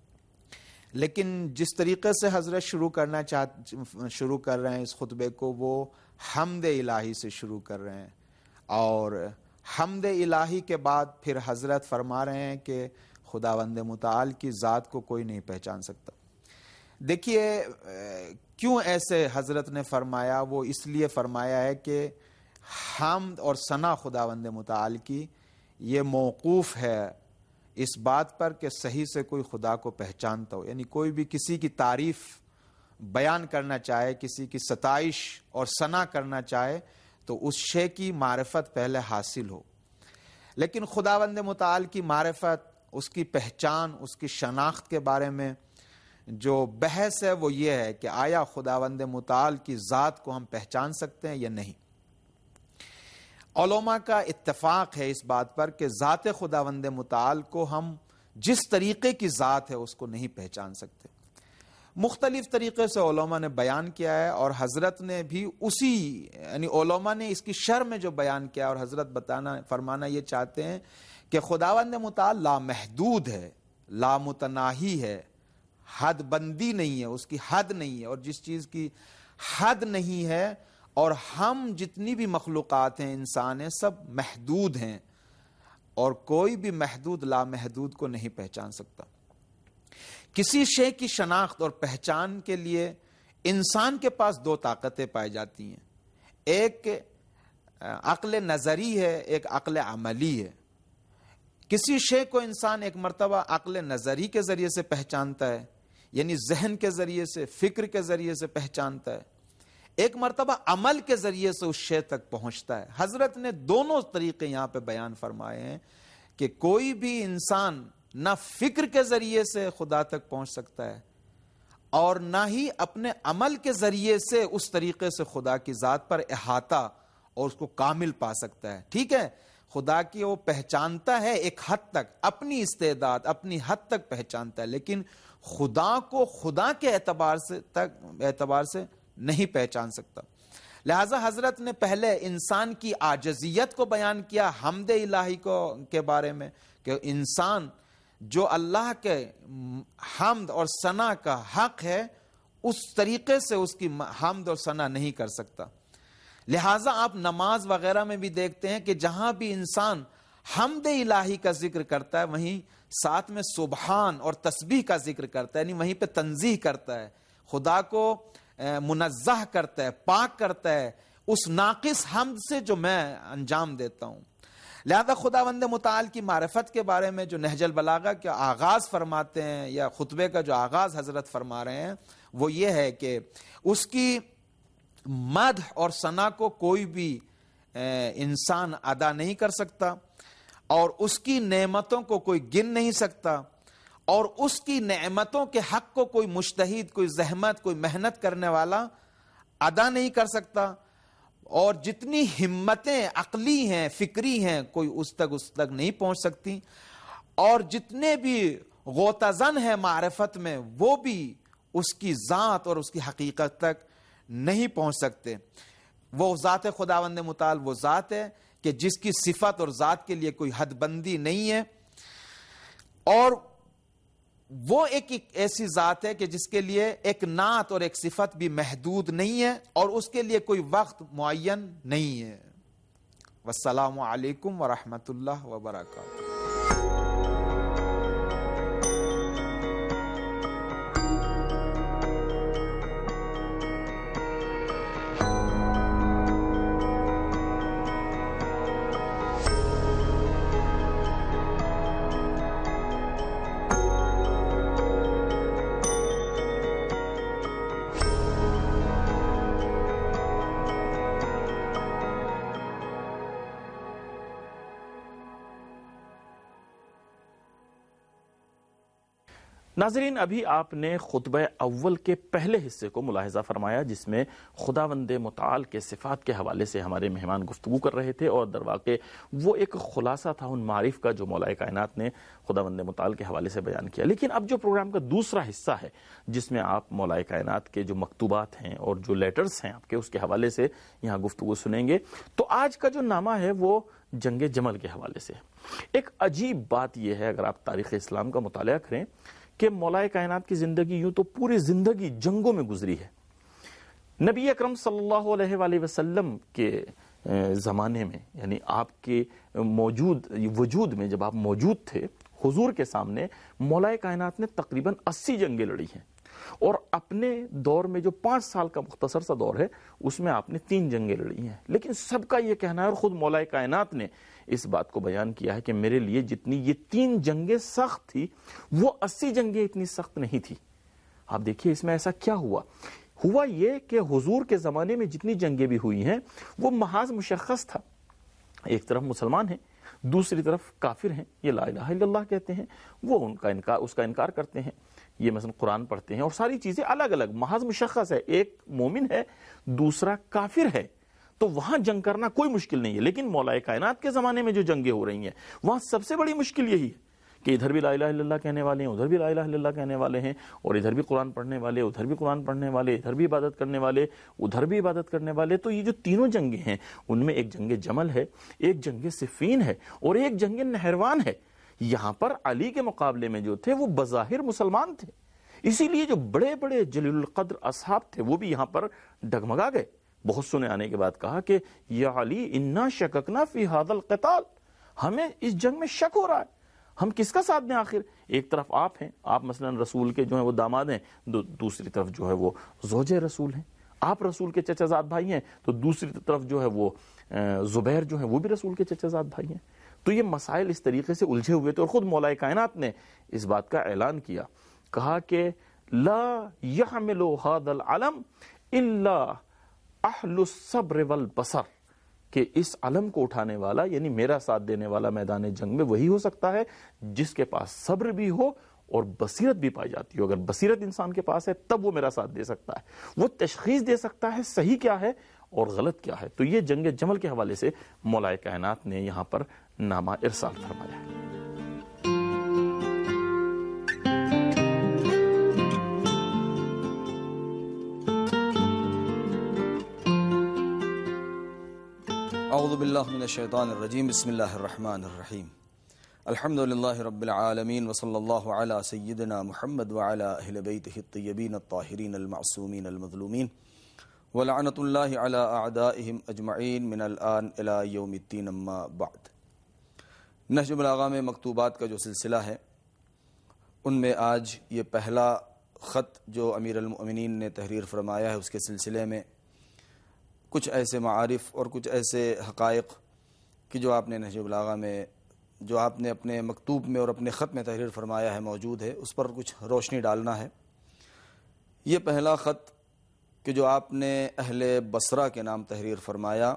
لیکن جس طریقے سے حضرت شروع کرنا چاہتے شروع کر رہے ہیں اس خطبے کو، وہ حمد الہی سے شروع کر رہے ہیں، اور حمد الہی کے بعد پھر حضرت فرما رہے ہیں کہ خداوند متعال کی ذات کو کوئی نہیں پہچان سکتا۔ دیکھیے کیوں ایسے حضرت نے فرمایا، وہ اس لیے فرمایا ہے کہ حمد اور ثنا خداوند متعال کی یہ موقوف ہے اس بات پر کہ صحیح سے کوئی خدا کو پہچانتا ہو، یعنی کوئی بھی کسی کی تعریف بیان کرنا چاہے، کسی کی ستائش اور ثنا کرنا چاہے تو اس شے کی معرفت پہلے حاصل ہو۔ لیکن خداوند متعال کی معرفت، اس کی پہچان، اس کی شناخت کے بارے میں جو بحث ہے وہ یہ ہے کہ آیا خداوند متعال کی ذات کو ہم پہچان سکتے ہیں یا نہیں۔ علماء کا اتفاق ہے اس بات پر کہ ذات خداوند متعال کو ہم جس طریقے کی ذات ہے اس کو نہیں پہچان سکتے۔ مختلف طریقے سے علماء نے بیان کیا ہے، اور حضرت نے بھی اسی یعنی علماء نے اس کی شرح میں جو بیان کیا، اور حضرت بتانا فرمانا یہ چاہتے ہیں کہ خداوند متعال لامحدود ہے، لامتناہی ہے، حد بندی نہیں ہے، اس کی حد نہیں ہے، اور جس چیز کی حد نہیں ہے، اور ہم جتنی بھی مخلوقات ہیں، انسان ہیں، سب محدود ہیں، اور کوئی بھی محدود لامحدود کو نہیں پہچان سکتا۔ کسی شے کی شناخت اور پہچان کے لیے انسان کے پاس دو طاقتیں پائی جاتی ہیں، ایک عقل نظری ہے، ایک عقل عملی ہے۔ کسی شے کو انسان ایک مرتبہ عقل نظری کے ذریعے سے پہچانتا ہے، یعنی ذہن کے ذریعے سے، فکر کے ذریعے سے پہچانتا ہے۔ ایک مرتبہ عمل کے ذریعے سے اس شے تک پہنچتا ہے. حضرت نے دونوں طریقے یہاں پہ بیان فرمائے ہیں کہ کوئی بھی انسان نہ فکر کے ذریعے سے خدا تک پہنچ سکتا ہے اور نہ ہی اپنے عمل کے ذریعے سے اس طریقے سے خدا کی ذات پر احاطہ اور اس کو کامل پا سکتا ہے. ٹھیک ہے, خدا کی وہ پہچانتا ہے ایک حد تک, اپنی استعداد اپنی حد تک پہچانتا ہے, لیکن خدا کو خدا کے اعتبار سے تک اعتبار سے نہیں پہچان سکتا. لہذا حضرت نے پہلے انسان کی عاجزیت کو بیان کیا حمد الہی کو کے بارے میں کہ انسان جو اللہ کے حمد اور ثنا کا حق ہے اس طریقے سے اس کی حمد اور ثنا نہیں کر سکتا. لہٰذا آپ نماز وغیرہ میں بھی دیکھتے ہیں کہ جہاں بھی انسان حمد الہی کا ذکر کرتا ہے وہیں ساتھ میں سبحان اور تسبیح کا ذکر کرتا ہے, یعنی وہیں پہ تنزیح کرتا ہے, خدا کو منزہ کرتا ہے, پاک کرتا ہے اس ناقص حمد سے جو میں انجام دیتا ہوں. لہذا خداوند متعال کی معرفت کے بارے میں جو نہج البلاغہ کا آغاز فرماتے ہیں یا خطبے کا جو آغاز حضرت فرما رہے ہیں وہ یہ ہے کہ اس کی مدح اور ثنا کو کوئی بھی انسان ادا نہیں کر سکتا اور اس کی نعمتوں کو کوئی گن نہیں سکتا اور اس کی نعمتوں کے حق کو کوئی مجتہد, کوئی زحمت, کوئی محنت کرنے والا ادا نہیں کر سکتا, اور جتنی ہمتیں عقلی ہیں فکری ہیں کوئی اس تک اس تک نہیں پہنچ سکتی, اور جتنے بھی غوطہ زن ہیں معرفت میں وہ بھی اس کی ذات اور اس کی حقیقت تک نہیں پہنچ سکتے. وہ ذات خداوند متعال وہ ذات ہے کہ جس کی صفت اور ذات کے لیے کوئی حد بندی نہیں ہے, اور وہ ایک ایسی ذات ہے کہ جس کے لیے ایک نعت اور ایک صفت بھی محدود نہیں ہے اور اس کے لیے کوئی وقت معین نہیں ہے. والسلام علیکم ورحمۃ اللہ وبرکاتہ. ناظرین, ابھی آپ نے خطبہ اول کے پہلے حصے کو ملاحظہ فرمایا جس میں خداوند متعال کے صفات کے حوالے سے ہمارے مہمان گفتگو کر رہے تھے, اور در واقع وہ ایک خلاصہ تھا ان معارف کا جو مولا کائنات نے خداوند متعال کے حوالے سے بیان کیا. لیکن اب جو پروگرام کا دوسرا حصہ ہے جس میں آپ مولا کائنات کے جو مکتوبات ہیں اور جو لیٹرز ہیں آپ کے اس کے حوالے سے یہاں گفتگو سنیں گے, تو آج کا جو نامہ ہے وہ جنگ جمل کے حوالے سے. ایک عجیب بات یہ ہے اگر آپ تاریخ اسلام کا مطالعہ کریں کہ مولا کائنات کی زندگی یوں تو پوری زندگی جنگوں میں گزری ہے. نبی اکرم صلی اللہ علیہ وآلہ وسلم کے زمانے میں, یعنی آپ کے موجود وجود میں جب آپ موجود تھے حضور کے سامنے, مولا کائنات نے تقریباً اسی جنگیں لڑی ہیں, اور اپنے دور میں جو پانچ سال کا مختصر سا دور ہے اس میں آپ نے تین جنگیں لڑی ہیں. لیکن سب کا یہ کہنا ہے, اور خود مولا کائنات نے اس بات کو بیان کیا ہے کہ میرے لیے جتنی یہ تین جنگیں سخت تھی وہ اسی جنگیں اتنی سخت نہیں تھی. آپ دیکھیے اس میں ایسا کیا ہوا. ہوا یہ کہ حضور کے زمانے میں جتنی جنگیں بھی ہوئی ہیں وہ محاذ مشخص تھا. ایک طرف مسلمان ہیں, دوسری طرف کافر ہیں, یہ لا الہ الا اللہ کہتے ہیں, وہ ان کا انکار اس کا انکار کرتے ہیں, یہ مثلا قرآن پڑھتے ہیں, اور ساری چیزیں الگ الگ محاذ مشخص ہے. ایک مومن ہے, دوسرا کافر ہے, تو وہاں جنگ کرنا کوئی مشکل نہیں ہے. لیکن مولا کائنات کے زمانے میں جو جنگیں ہو رہی ہیں وہاں سب سے بڑی مشکل یہی ہے کہ ادھر بھی لا الہ الا اللہ کہنے والے ہیں, ادھر بھی لا الہ الا اللہ کہنے والے ہیں, اور ادھر بھی قرآن پڑھنے والے, ادھر بھی قرآن پڑھنے والے, ادھر بھی عبادت کرنے والے, ادھر بھی عبادت کرنے والے. تو یہ جو تینوں جنگیں ہیں ان میں ایک جنگ جمل ہے, ایک جنگ صفین ہے, اور ایک جنگ نہروان ہے. یہاں پر علی کے مقابلے میں جو تھے وہ بظاہر مسلمان تھے, اسی لیے جو بڑے بڑے جلیل القدر اصحاب تھے وہ بھی یہاں پر ڈگمگا گئے. بہت سنے آنے کے بعد کہا کہ یا علی انا شککنا فی ھذا القتال, ہمیں اس جنگ میں شک ہو رہا ہے, ہم کس کا ساتھ دیں آخر. ایک طرف آپ ہیں, آپ مثلا رسول کے جو ہیں وہ داماد ہیں, دوسری طرف جو ہے وہ زوج رسول ہیں. آپ رسول کے چچا زاد بھائی ہیں تو دوسری طرف جو ہے وہ زبیر جو ہیں وہ بھی رسول کے چچا زاد بھائی ہیں. تو یہ مسائل اس طریقے سے الجھے ہوئے تھے, اور خود مولا کائنات نے اس بات کا اعلان کیا, کہا کہ لا يحمل هذا العلم الا اہل الصبر والبصر کہ اس علم کو اٹھانے والا یعنی میرا ساتھ دینے والا میدان جنگ میں وہی ہو سکتا ہے جس کے پاس صبر بھی ہو اور بصیرت بھی پائی جاتی ہو. اگر بصیرت انسان کے پاس ہے تب وہ میرا ساتھ دے سکتا ہے، وہ تشخیص دے سکتا ہے صحیح کیا ہے اور غلط کیا ہے. تو یہ جنگ جمل کے حوالے سے مولا کائنات نے یہاں پر نامہ ارسال فرمایا ہے. اعوذ باللہ من الشیطان الرجیم بسم اللہ الرحمن الرحیم الحمد للہ رب العالمین وصلی اللہ علی سیدنا محمد وعلی اہل بیتہ الطیبین الطاہرین المعصومین المظلومین ولعنت اللہ علی اعدائہم اجمعین من الآن الی یوم الدین اما بعد. نہج البلاغہ میں مکتوبات کا جو سلسلہ ہے ان میں آج یہ پہلا خط جو امیر المؤمنین نے تحریر فرمایا ہے اس کے سلسلے میں کچھ ایسے معارف اور کچھ ایسے حقائق کہ جو آپ نے نہج البلاغہ میں جو آپ نے اپنے مکتوب میں اور اپنے خط میں تحریر فرمایا ہے موجود ہے، اس پر کچھ روشنی ڈالنا ہے. یہ پہلا خط کہ جو آپ نے اہل بصرہ کے نام تحریر فرمایا،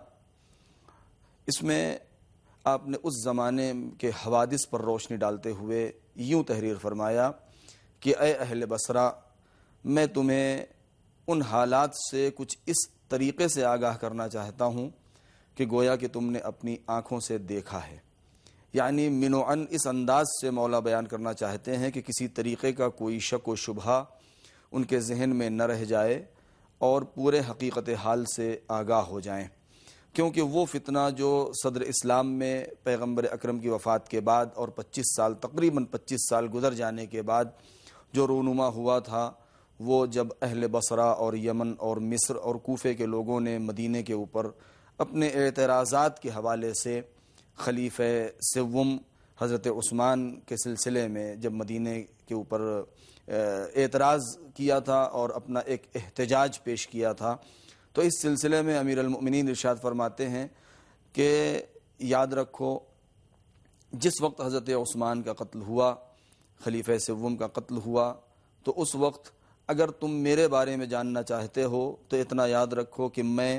اس میں آپ نے اس زمانے کے حوادث پر روشنی ڈالتے ہوئے یوں تحریر فرمایا کہ اے اہل بصرہ، میں تمہیں ان حالات سے کچھ اس طریقے سے آگاہ کرنا چاہتا ہوں کہ گویا کہ تم نے اپنی آنکھوں سے دیکھا ہے. یعنی منوعاً اس انداز سے مولا بیان کرنا چاہتے ہیں کہ کسی طریقے کا کوئی شک و شبہہ ان کے ذہن میں نہ رہ جائے اور پورے حقیقت حال سے آگاہ ہو جائیں، کیونکہ وہ فتنہ جو صدر اسلام میں پیغمبر اکرم کی وفات کے بعد اور پچیس سال تقریباً پچیس سال گزر جانے کے بعد جو رونما ہوا تھا، وہ جب اہل بصرہ اور یمن اور مصر اور کوفے کے لوگوں نے مدینے کے اوپر اپنے اعتراضات کے حوالے سے خلیفہ سوم حضرت عثمان کے سلسلے میں جب مدینے کے اوپر اعتراض کیا تھا اور اپنا ایک احتجاج پیش کیا تھا، تو اس سلسلے میں امیر المؤمنین ارشاد فرماتے ہیں کہ یاد رکھو جس وقت حضرت عثمان کا قتل ہوا، خلیفہ سوم کا قتل ہوا، تو اس وقت اگر تم میرے بارے میں جاننا چاہتے ہو تو اتنا یاد رکھو کہ میں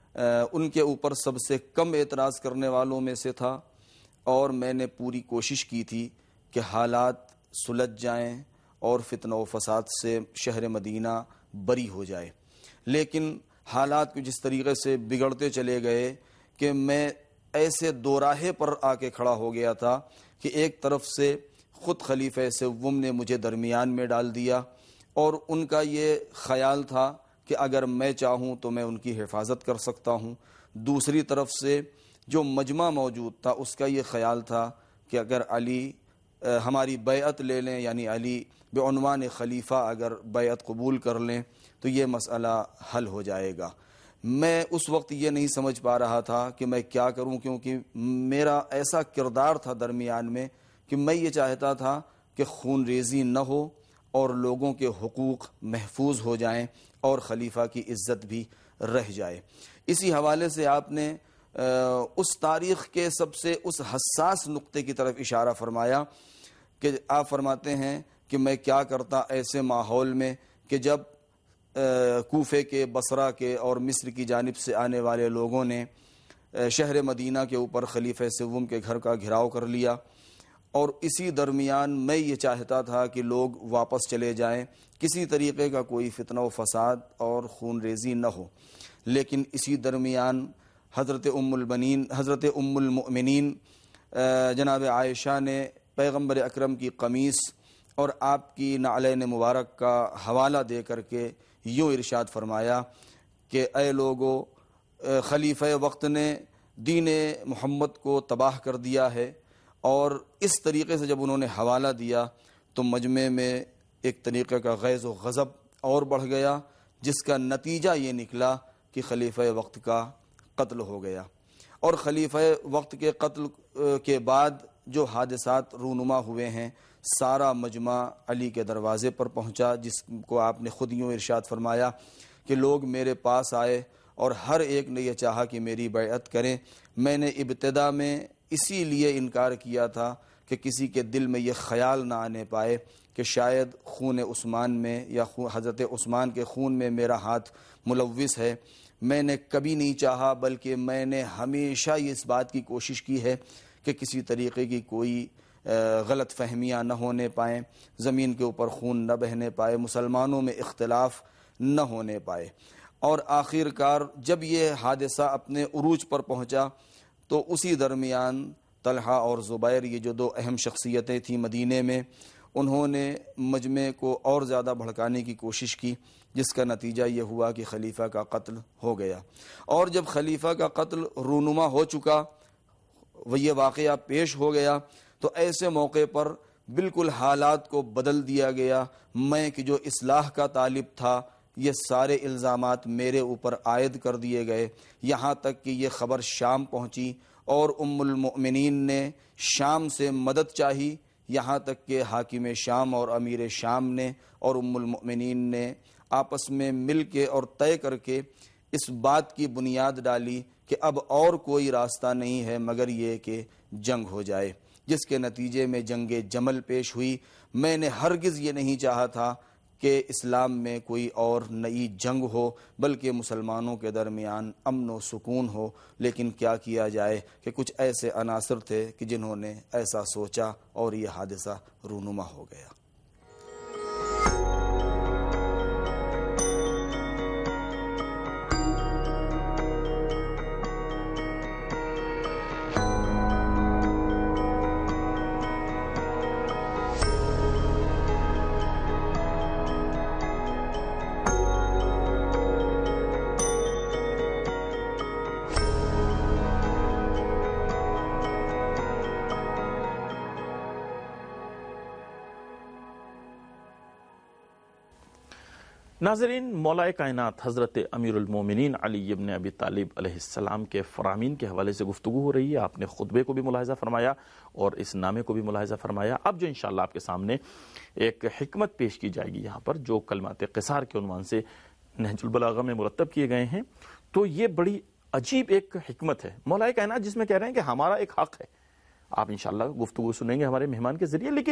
ان کے اوپر سب سے کم اعتراض کرنے والوں میں سے تھا، اور میں نے پوری کوشش کی تھی کہ حالات سلجھ جائیں اور فتنہ و فساد سے شہر مدینہ بری ہو جائے. لیکن حالات کو جس طریقے سے بگڑتے چلے گئے کہ میں ایسے دوراہے پر آ کے کھڑا ہو گیا تھا کہ ایک طرف سے خود خلیفہ سوم نے مجھے درمیان میں ڈال دیا، اور ان کا یہ خیال تھا کہ اگر میں چاہوں تو میں ان کی حفاظت کر سکتا ہوں. دوسری طرف سے جو مجمع موجود تھا اس کا یہ خیال تھا کہ اگر علی ہماری بیعت لے لیں، یعنی علی بعنوان خلیفہ اگر بیعت قبول کر لیں تو یہ مسئلہ حل ہو جائے گا. میں اس وقت یہ نہیں سمجھ پا رہا تھا کہ میں کیا کروں، کیونکہ میرا ایسا کردار تھا درمیان میں کہ میں یہ چاہتا تھا کہ خون ریزی نہ ہو اور لوگوں کے حقوق محفوظ ہو جائیں اور خلیفہ کی عزت بھی رہ جائے. اسی حوالے سے آپ نے اس تاریخ کے سب سے اس حساس نقطے کی طرف اشارہ فرمایا کہ آپ فرماتے ہیں کہ میں کیا کرتا ایسے ماحول میں کہ جب کوفے کے، بصرہ کے اور مصر کی جانب سے آنے والے لوگوں نے شہر مدینہ کے اوپر خلیفہ سوم کے گھر کا گھراؤ کر لیا، اور اسی درمیان میں یہ چاہتا تھا کہ لوگ واپس چلے جائیں، کسی طریقے کا کوئی فتنہ و فساد اور خون ریزی نہ ہو. لیکن اسی درمیان حضرت ام البنین حضرت ام المؤمنین جناب عائشہ نے پیغمبر اکرم کی قمیص اور آپ کی نعلین مبارک کا حوالہ دے کر کے یوں ارشاد فرمایا کہ اے لوگو، خلیفہ وقت نے دین محمد کو تباہ کر دیا ہے. اور اس طریقے سے جب انہوں نے حوالہ دیا تو مجمع میں ایک طریقے کا غیظ و غضب اور بڑھ گیا، جس کا نتیجہ یہ نکلا کہ خلیفہ وقت کا قتل ہو گیا. اور خلیفہ وقت کے قتل کے بعد جو حادثات رونما ہوئے ہیں، سارا مجمع علی کے دروازے پر پہنچا، جس کو آپ نے خود یوں ارشاد فرمایا کہ لوگ میرے پاس آئے اور ہر ایک نے یہ چاہا کہ میری بیعت کریں. میں نے ابتدا میں اسی لیے انکار کیا تھا کہ کسی کے دل میں یہ خیال نہ آنے پائے کہ شاید خون عثمان میں یا حضرت عثمان کے خون میں میرا ہاتھ ملوث ہے. میں نے کبھی نہیں چاہا، بلکہ میں نے ہمیشہ اس بات کی کوشش کی ہے کہ کسی طریقے کی کوئی غلط فہمیاں نہ ہونے پائیں، زمین کے اوپر خون نہ بہنے پائے، مسلمانوں میں اختلاف نہ ہونے پائے۔ اور آخر کار جب یہ حادثہ اپنے عروج پر پہنچا تو اسی درمیان طلحہ اور زبیر، یہ جو دو اہم شخصیتیں تھیں مدینے میں، انہوں نے مجمع کو اور زیادہ بھڑکانے کی کوشش کی، جس کا نتیجہ یہ ہوا کہ خلیفہ کا قتل ہو گیا۔ اور جب خلیفہ کا قتل رونما ہو چکا، وہ یہ واقعہ پیش ہو گیا، تو ایسے موقع پر بالکل حالات کو بدل دیا گیا۔ میں کہ جو اصلاح کا طالب تھا، یہ سارے الزامات میرے اوپر عائد کر دیے گئے، یہاں تک کہ یہ خبر شام پہنچی اور ام المؤمنین نے شام سے مدد چاہی، یہاں تک کہ حاکم شام اور امیر شام نے اور ام المؤمنین نے آپس میں مل کے اور طے کر کے اس بات کی بنیاد ڈالی کہ اب اور کوئی راستہ نہیں ہے مگر یہ کہ جنگ ہو جائے، جس کے نتیجے میں جنگ جمل پیش ہوئی۔ میں نے ہرگز یہ نہیں چاہا تھا کہ اسلام میں کوئی اور نئی جنگ ہو، بلکہ مسلمانوں کے درمیان امن و سکون ہو، لیکن کیا کیا جائے کہ کچھ ایسے عناصر تھے کہ جنہوں نے ایسا سوچا اور یہ حادثہ رونما ہو گیا۔ ناظرین، مولا کائنات حضرت امیر المومنین علی ابن ابی طالب علیہ السلام کے فرامین کے حوالے سے گفتگو ہو رہی ہے۔ آپ نے خطبے کو بھی ملاحظہ فرمایا اور اس نامے کو بھی ملاحظہ فرمایا۔ اب جو انشاءاللہ آپ کے سامنے ایک حکمت پیش کی جائے گی یہاں پر، جو کلمات قصار کے عنوان سے نہج البلاغہ میں مرتب کیے گئے ہیں، تو یہ بڑی عجیب ایک حکمت ہے مولا کائنات، جس میں کہہ رہے ہیں کہ ہمارا ایک حق ہے۔ آپ انشاءاللہ گفتگو سنیں گے ہمارے مہمان کے ذریعے، لیکن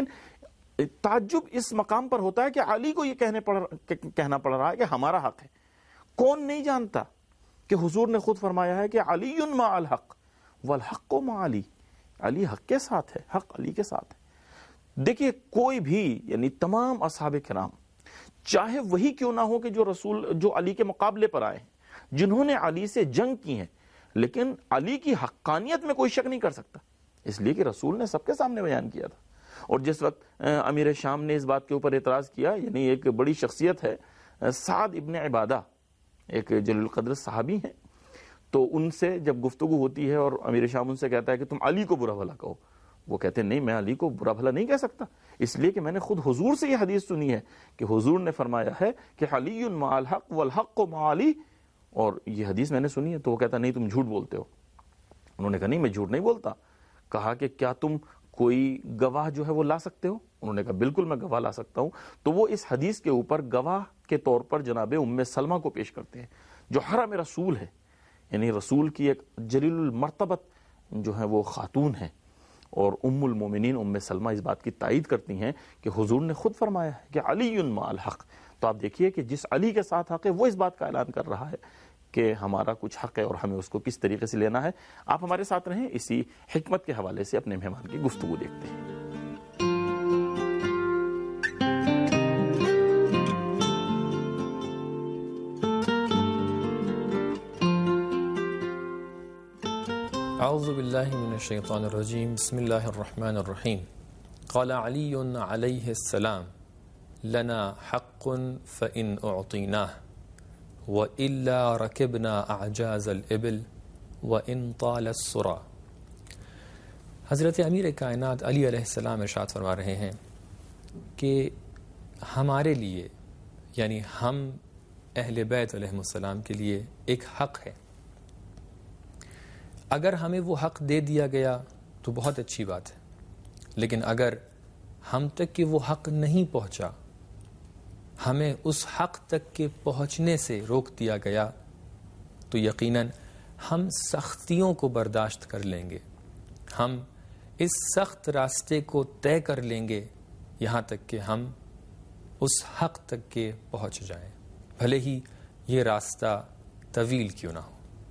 تعجب اس مقام پر ہوتا ہے کہ علی کو یہ کہنے پڑ کہنا پڑ رہا ہے کہ ہمارا حق ہے۔ کون نہیں جانتا کہ حضور نے خود فرمایا ہے کہ علی مع الحق والحق مع علی، علی حق کے ساتھ ہے، حق علی کے ساتھ ہے۔ دیکھیے، کوئی بھی یعنی تمام اصحاب کرام، چاہے وہی کیوں نہ ہو کہ جو رسول جو علی کے مقابلے پر آئے ہیں، جنہوں نے علی سے جنگ کی ہے، لیکن علی کی حقانیت میں کوئی شک نہیں کر سکتا، اس لیے کہ رسول نے سب کے سامنے بیان کیا تھا۔ اور جس وقت امیر شام نے اس بات کے اوپر اعتراض کیا، یعنی ایک بڑی شخصیت ہے سعد ابن عبادہ، ایک جلیل القدر صحابی ہیں، تو ان سے جب گفتگو ہوتی ہے اور امیر شام ان سے کہتا ہے کہ تم علی کو برا بھلا کہو، وہ کہتے ہیں نہیں، میں علی کو برا بھلا نہیں کہہ سکتا، اس لیے کہ میں نے خود حضور سے یہ حدیث سنی ہے کہ حضور نے فرمایا ہے کہ علی مع الحق والحق مع علی، اور یہ حدیث میں نے سنی ہے۔ تو وہ کہتا نہیں، تم جھوٹ بولتے ہو۔ انہوں نے کہا نہیں، میں جھوٹ نہیں بولتا۔ کہا کہ کیا تم کوئی گواہ جو ہے وہ لا سکتے ہو؟ انہوں نے کہا بالکل میں گواہ لا سکتا ہوں۔ تو وہ اس حدیث کے اوپر گواہ کے طور پر جناب ام سلمہ کو پیش کرتے ہیں، جو حرم رسول ہے، یعنی رسول کی ایک جلیل المرتبت جو ہے وہ خاتون ہے، اور ام المومنین ام سلمہ اس بات کی تائید کرتی ہیں کہ حضور نے خود فرمایا ہے کہ علی مع الحق۔ تو آپ دیکھیے کہ جس علی کے ساتھ حق ہے، وہ اس بات کا اعلان کر رہا ہے کہ ہمارا کچھ حق ہے اور ہمیں اس کو کس طریقے سے لینا ہے۔ آپ ہمارے ساتھ رہیں، اسی حکمت کے حوالے سے اپنے مہمان کی گفتگو دیکھتے ہیں۔ اعوذ باللہ من الشیطان الرجیم، بسم اللہ الرحمن الرحیم۔ قال علی علیہ السلام لنا حق فإن اعطیناہ وَإِلَّا رَكِبْنَا أَعْجَازَ الْإِبِلِ وَإِن طَالَ السُّرَى۔ حضرت امیر کائنات علی علیہ السلام ارشاد فرما رہے ہیں کہ ہمارے لیے، یعنی ہم اہل بیت علیہ السلام کے لیے ایک حق ہے۔ اگر ہمیں وہ حق دے دیا گیا تو بہت اچھی بات ہے، لیکن اگر ہم تک کہ وہ حق نہیں پہنچا، ہمیں اس حق تک کے پہنچنے سے روک دیا گیا، تو یقیناً ہم سختیوں کو برداشت کر لیں گے، ہم اس سخت راستے کو طے کر لیں گے یہاں تک کہ ہم اس حق تک کے پہنچ جائیں، بھلے ہی یہ راستہ طویل کیوں نہ ہو۔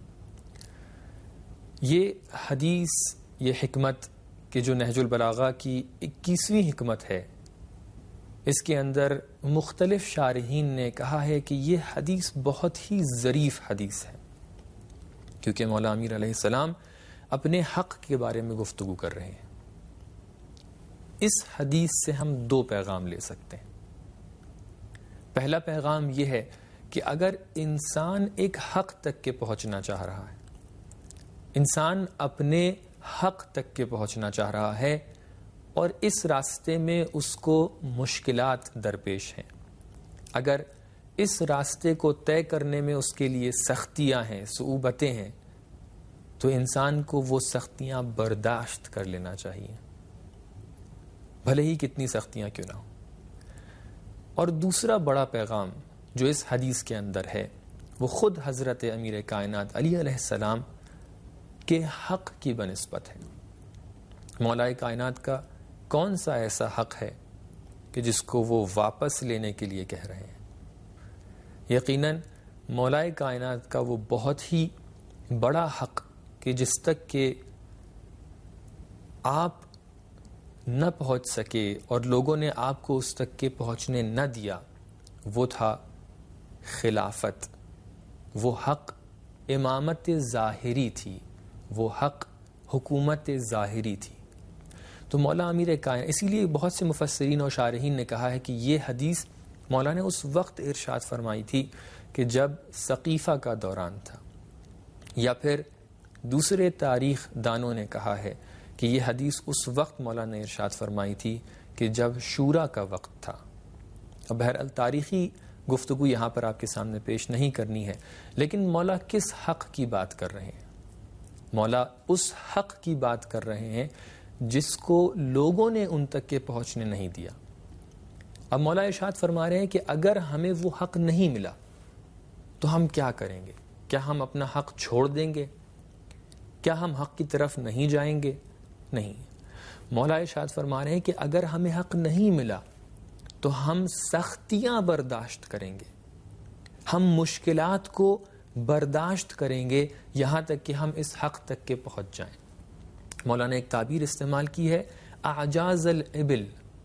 یہ حدیث، یہ حکمت کہ جو نہج البلاغہ کی اکیسویں حکمت ہے، اس کے اندر مختلف شارحین نے کہا ہے کہ یہ حدیث بہت ہی ظریف حدیث ہے، کیونکہ مولا امیر علیہ السلام اپنے حق کے بارے میں گفتگو کر رہے ہیں۔ اس حدیث سے ہم دو پیغام لے سکتے ہیں۔ پہلا پیغام یہ ہے کہ اگر انسان ایک حق تک کے پہنچنا چاہ رہا ہے، انسان اپنے حق تک کے پہنچنا چاہ رہا ہے اور اس راستے میں اس کو مشکلات درپیش ہیں، اگر اس راستے کو طے کرنے میں اس کے لیے سختیاں ہیں، صعوبتیں ہیں، تو انسان کو وہ سختیاں برداشت کر لینا چاہیے، بھلے ہی کتنی سختیاں کیوں نہ ہوں۔ اور دوسرا بڑا پیغام جو اس حدیث کے اندر ہے وہ خود حضرت امیر کائنات علی علیہ السلام کے حق کی بنسبت ہے۔ مولا کائنات کا کون سا ایسا حق ہے کہ جس کو وہ واپس لینے کے لیے کہہ رہے ہیں؟ یقیناً مولا کائنات کا وہ بہت ہی بڑا حق کہ جس تک کہ آپ نہ پہنچ سکے اور لوگوں نے آپ کو اس تک کے پہنچنے نہ دیا، وہ تھا خلافت۔ وہ حق امامت ظاہری تھی، وہ حق حکومت ظاہری تھی۔ تو مولا امیر کائنات، اسی لیے بہت سے مفسرین اور شارحین نے کہا ہے کہ یہ حدیث مولا نے اس وقت ارشاد فرمائی تھی کہ جب ثقیفہ کا دوران تھا، یا پھر دوسرے تاریخ دانوں نے کہا ہے کہ یہ حدیث اس وقت مولا نے ارشاد فرمائی تھی کہ جب شورا کا وقت تھا۔ اب بہرحال تاریخی گفتگو یہاں پر آپ کے سامنے پیش نہیں کرنی ہے، لیکن مولا کس حق کی بات کر رہے ہیں؟ مولا اس حق کی بات کر رہے ہیں جس کو لوگوں نے ان تک کے پہنچنے نہیں دیا۔ اب مولا ارشاد فرما رہے ہیں کہ اگر ہمیں وہ حق نہیں ملا تو ہم کیا کریں گے؟ کیا ہم اپنا حق چھوڑ دیں گے؟ کیا ہم حق کی طرف نہیں جائیں گے؟ نہیں، مولا ارشاد فرما رہے ہیں کہ اگر ہمیں حق نہیں ملا تو ہم سختیاں برداشت کریں گے، ہم مشکلات کو برداشت کریں گے یہاں تک کہ ہم اس حق تک کے پہنچ جائیں۔ مولا نے ایک تعبیر استعمال کی ہے، اعجاز الابل۔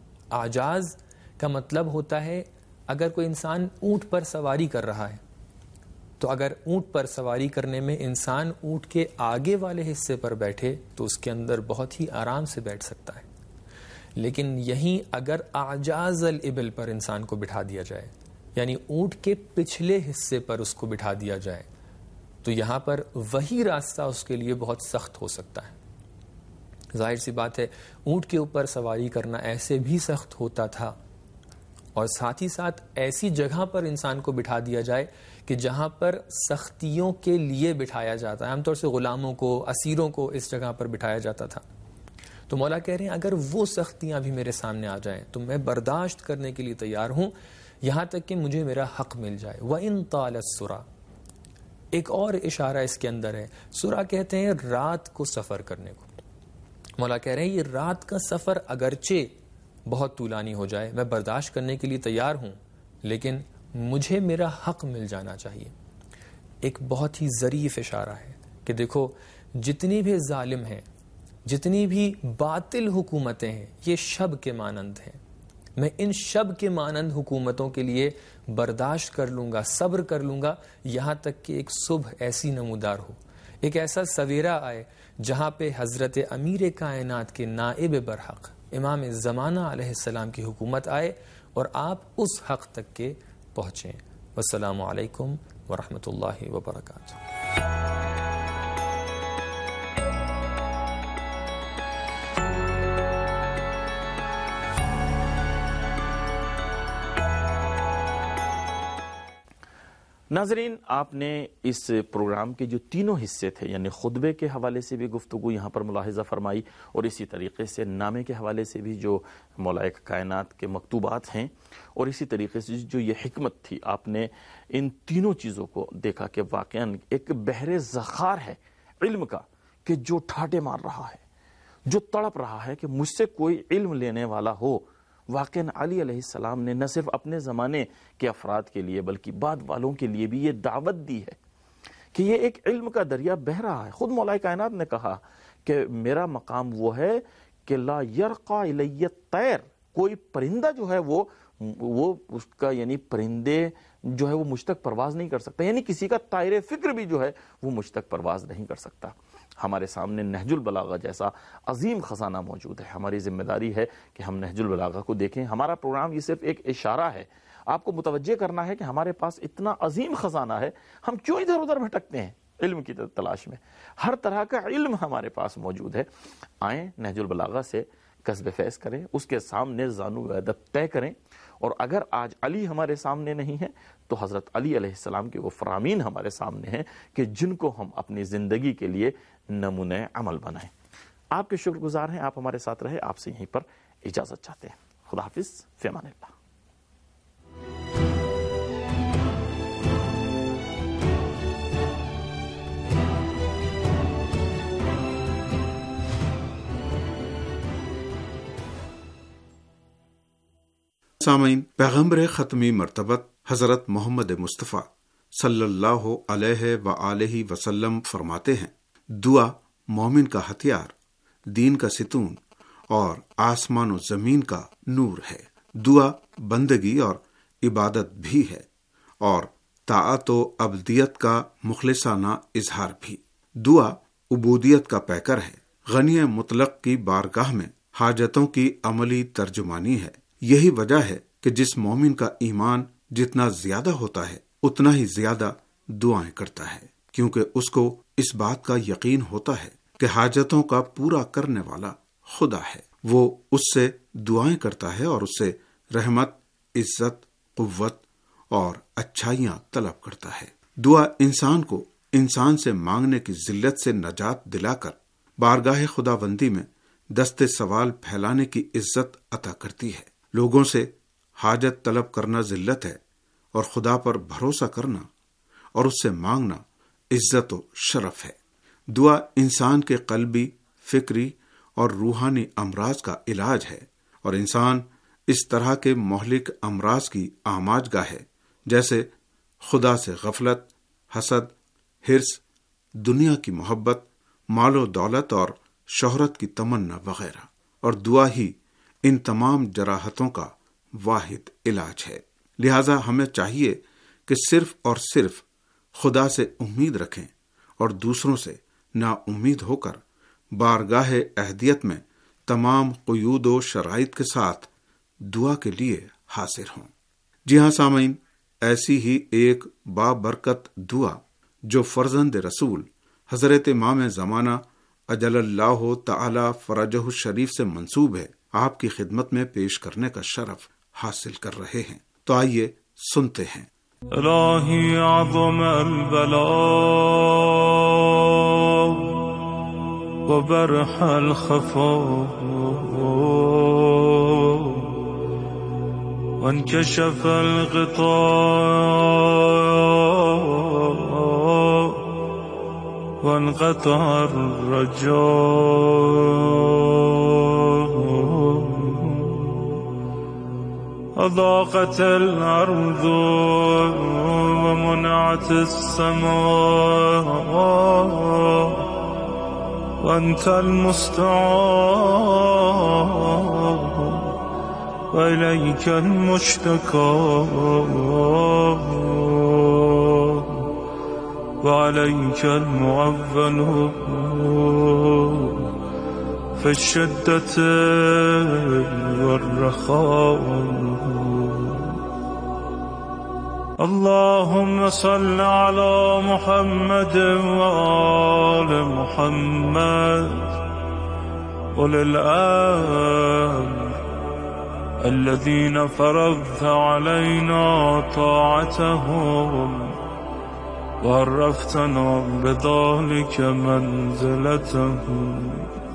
اعجاز کا مطلب ہوتا ہے اگر کوئی انسان اونٹ پر سواری کر رہا ہے تو اگر اونٹ پر سواری کرنے میں انسان اونٹ کے آگے والے حصے پر بیٹھے تو اس کے اندر بہت ہی آرام سے بیٹھ سکتا ہے، لیکن یہیں اگر اعجاز الابل پر انسان کو بٹھا دیا جائے، یعنی اونٹ کے پچھلے حصے پر اس کو بٹھا دیا جائے، تو یہاں پر وہی راستہ اس کے لیے بہت سخت ہو سکتا ہے۔ ظاہر سی بات ہے اونٹ کے اوپر سواری کرنا ایسے بھی سخت ہوتا تھا، اور ساتھ ہی ساتھ ایسی جگہ پر انسان کو بٹھا دیا جائے کہ جہاں پر سختیوں کے لیے بٹھایا جاتا ہے، عام طور سے غلاموں کو، اسیروں کو اس جگہ پر بٹھایا جاتا تھا۔ تو مولا کہہ رہے ہیں اگر وہ سختیاں بھی میرے سامنے آ جائیں تو میں برداشت کرنے کے لیے تیار ہوں یہاں تک کہ مجھے میرا حق مل جائے۔ وَإِن طَالَ السُّرَى، ایک اور اشارہ اس کے اندر ہے، سورہ کہتے ہیں رات کو سفر کرنے کو۔ مولا کہہ رہے ہیں یہ رات کا سفر اگرچہ بہت طولانی ہو جائے میں برداشت کرنے کے لیے تیار ہوں، لیکن مجھے میرا حق مل جانا چاہیے۔ ایک بہت ہی ظریف اشارہ ہے کہ دیکھو جتنی بھی ظالم ہیں، جتنی بھی باطل حکومتیں ہیں، یہ شب کے مانند ہیں، میں ان شب کے مانند حکومتوں کے لیے برداشت کر لوں گا، صبر کر لوں گا، یہاں تک کہ ایک صبح ایسی نمودار ہو، ایک ایسا سویرا آئے جہاں پہ حضرت امیر کائنات کے نائب برحق امام زمانہ علیہ السلام کی حکومت آئے اور آپ اس حق تک کے پہنچیں۔ والسلام علیکم ورحمۃ اللہ وبرکاتہ۔ ناظرین، آپ نے اس پروگرام کے جو تینوں حصے تھے یعنی خطبے کے حوالے سے بھی گفتگو یہاں پر ملاحظہ فرمائی، اور اسی طریقے سے نامے کے حوالے سے بھی جو مولا کائنات کے مکتوبات ہیں، اور اسی طریقے سے جو یہ حکمت تھی، آپ نے ان تینوں چیزوں کو دیکھا کہ واقعاً ایک بحر ذخار ہے علم کا کہ جو ٹھاٹے مار رہا ہے، جو تڑپ رہا ہے کہ مجھ سے کوئی علم لینے والا ہو۔ واقعاً علی علیہ السلام نے نہ صرف اپنے زمانے کے افراد کے لیے بلکہ بعد والوں کے لیے بھی یہ دعوت دی ہے کہ یہ ایک علم کا دریا بہہ رہا ہے. خود مولا کائنات نے کہا کہ میرا مقام وہ ہے کہ لا یرقا الی الطیر، کوئی پرندہ جو ہے وہ وہ اس کا یعنی پرندے جو ہے وہ مجھ تک پرواز نہیں کر سکتا، یعنی کسی کا طائر فکر بھی جو ہے وہ مجھ تک پرواز نہیں کر سکتا. ہمارے سامنے نہج البلاغہ جیسا عظیم خزانہ موجود ہے. ہماری ذمہ داری ہے کہ ہم نہج البلاغہ کو دیکھیں. ہمارا پروگرام یہ صرف ایک اشارہ ہے، آپ کو متوجہ کرنا ہے کہ ہمارے پاس اتنا عظیم خزانہ ہے، ہم کیوں ادھر ادھر بھٹکتے ہیں علم کی تلاش میں. ہر طرح کا علم ہمارے پاس موجود ہے. آئیں نہج البلاغہ سے کسب فیض کریں، اس کے سامنے زانو ادب طے کریں. اور اگر آج علی ہمارے سامنے نہیں ہے تو حضرت علی علیہ السلام کے وہ فرامین ہمارے سامنے ہیں کہ جن کو ہم اپنی زندگی کے لیے نمونہ عمل بنائیں. آپ کے شکر گزار ہیں، آپ ہمارے ساتھ رہے. آپ سے یہیں پر اجازت چاہتے ہیں. خدا حافظ، فی امان اللہ. سامعین، پیغمبر ختمی مرتبت حضرت محمد مصطفیٰ صلی اللہ علیہ وآلہ وسلم فرماتے ہیں، دعا مومن کا ہتھیار، دین کا ستون اور آسمان و زمین کا نور ہے. دعا بندگی اور عبادت بھی ہے اور طاعت و عبدیت کا مخلصانہ اظہار بھی. دعا عبودیت کا پیکر ہے، غنی مطلق کی بارگاہ میں حاجتوں کی عملی ترجمانی ہے. یہی وجہ ہے کہ جس مومن کا ایمان جتنا زیادہ ہوتا ہے اتنا ہی زیادہ دعائیں کرتا ہے، کیونکہ اس کو اس بات کا یقین ہوتا ہے کہ حاجتوں کا پورا کرنے والا خدا ہے. وہ اس سے دعائیں کرتا ہے اور اس سے رحمت، عزت، قوت اور اچھائیاں طلب کرتا ہے. دعا انسان کو انسان سے مانگنے کی ذلت سے نجات دلا کر بارگاہ خدا بندی میں دست سوال پھیلانے کی عزت عطا کرتی ہے. لوگوں سے حاجت طلب کرنا ذلت ہے اور خدا پر بھروسہ کرنا اور اس سے مانگنا عزت و شرف ہے. دعا انسان کے قلبی، فکری اور روحانی امراض کا علاج ہے اور انسان اس طرح کے مہلک امراض کی آماج گاہ ہے جیسے خدا سے غفلت، حسد، حرص، دنیا کی محبت، مال و دولت اور شہرت کی تمنا وغیرہ. اور دعا ہی ان تمام جراحتوں کا واحد علاج ہے. لہذا ہمیں چاہیے کہ صرف اور صرف خدا سے امید رکھیں اور دوسروں سے نا امید ہو کر بارگاہ اہدیت میں تمام قیود و شرائط کے ساتھ دعا کے لیے حاضر ہوں. جی ہاں سامعین، ایسی ہی ایک بابرکت دعا جو فرزند رسول حضرت امام زمانہ اجل اللہ تعالی فرجہ الشریف سے منسوب ہے، آپ کی خدمت میں پیش کرنے کا شرف حاصل کر رہے ہیں. تو آئیے سنتے ہیں. الہی عظم البلاء وبرح الخفاء وانكشف الغطاء وانقطع الرجاء أضاقت الأرض ومنعت السماء وأنت المستعان وإليك المشتكى وعليك المعول في الشدة والرخاء. اللهم صل على محمد وآل محمد أولي الأمر الذين فرضت علينا طاعتهم وعرفتنا بذلك منزلتهم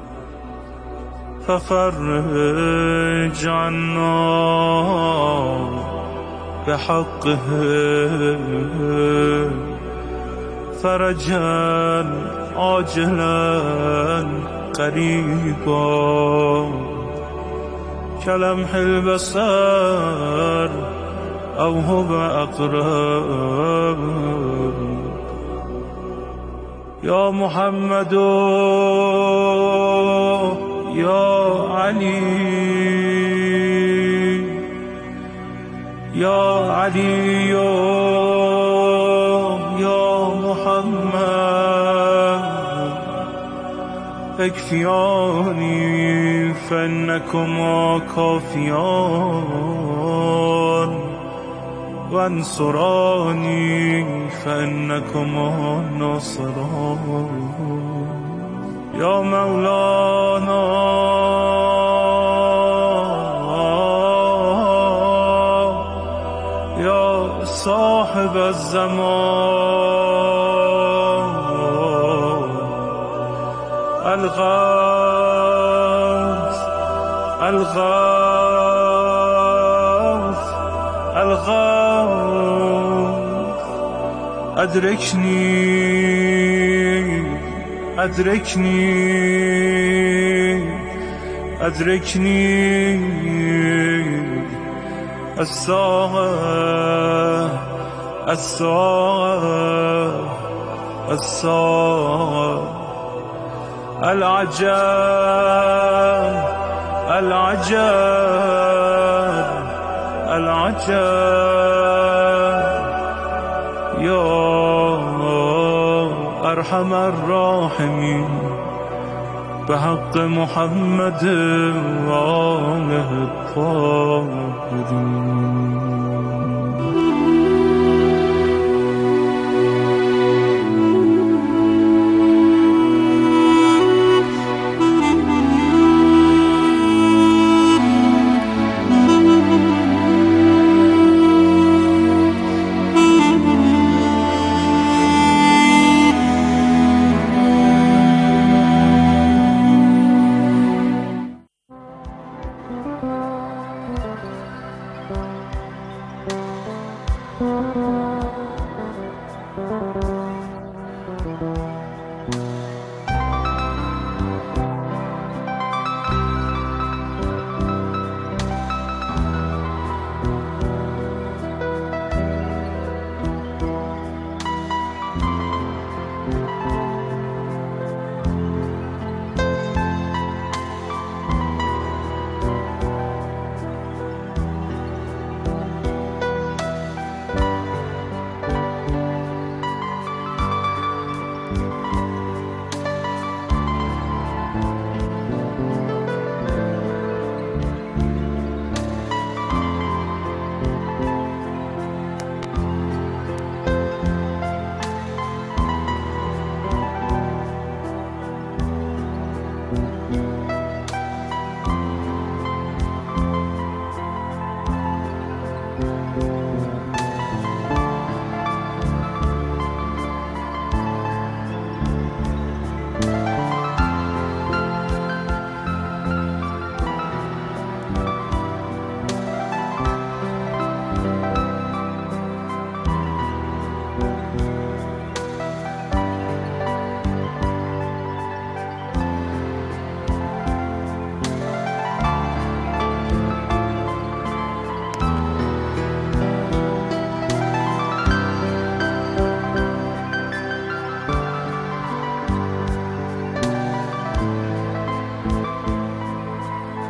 ففرج عنا بحقه فرجا عاجلا قريبا كلمح البصر أو هو أقرب یا محمد یا علی یا علی یا محمد اکفیانی فانکما کافیان وانصرانی فانکما ناصران یا مولانا یا صاحب الزمان الغوث الغوث الغوث ادرکنی ادرکنی ادرکنی الساعة الساعة الساعة العجب العجب العجب يا أرحم الراحمين بحق محمد وآله الطاهرين.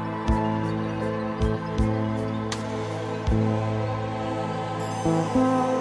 Thank you.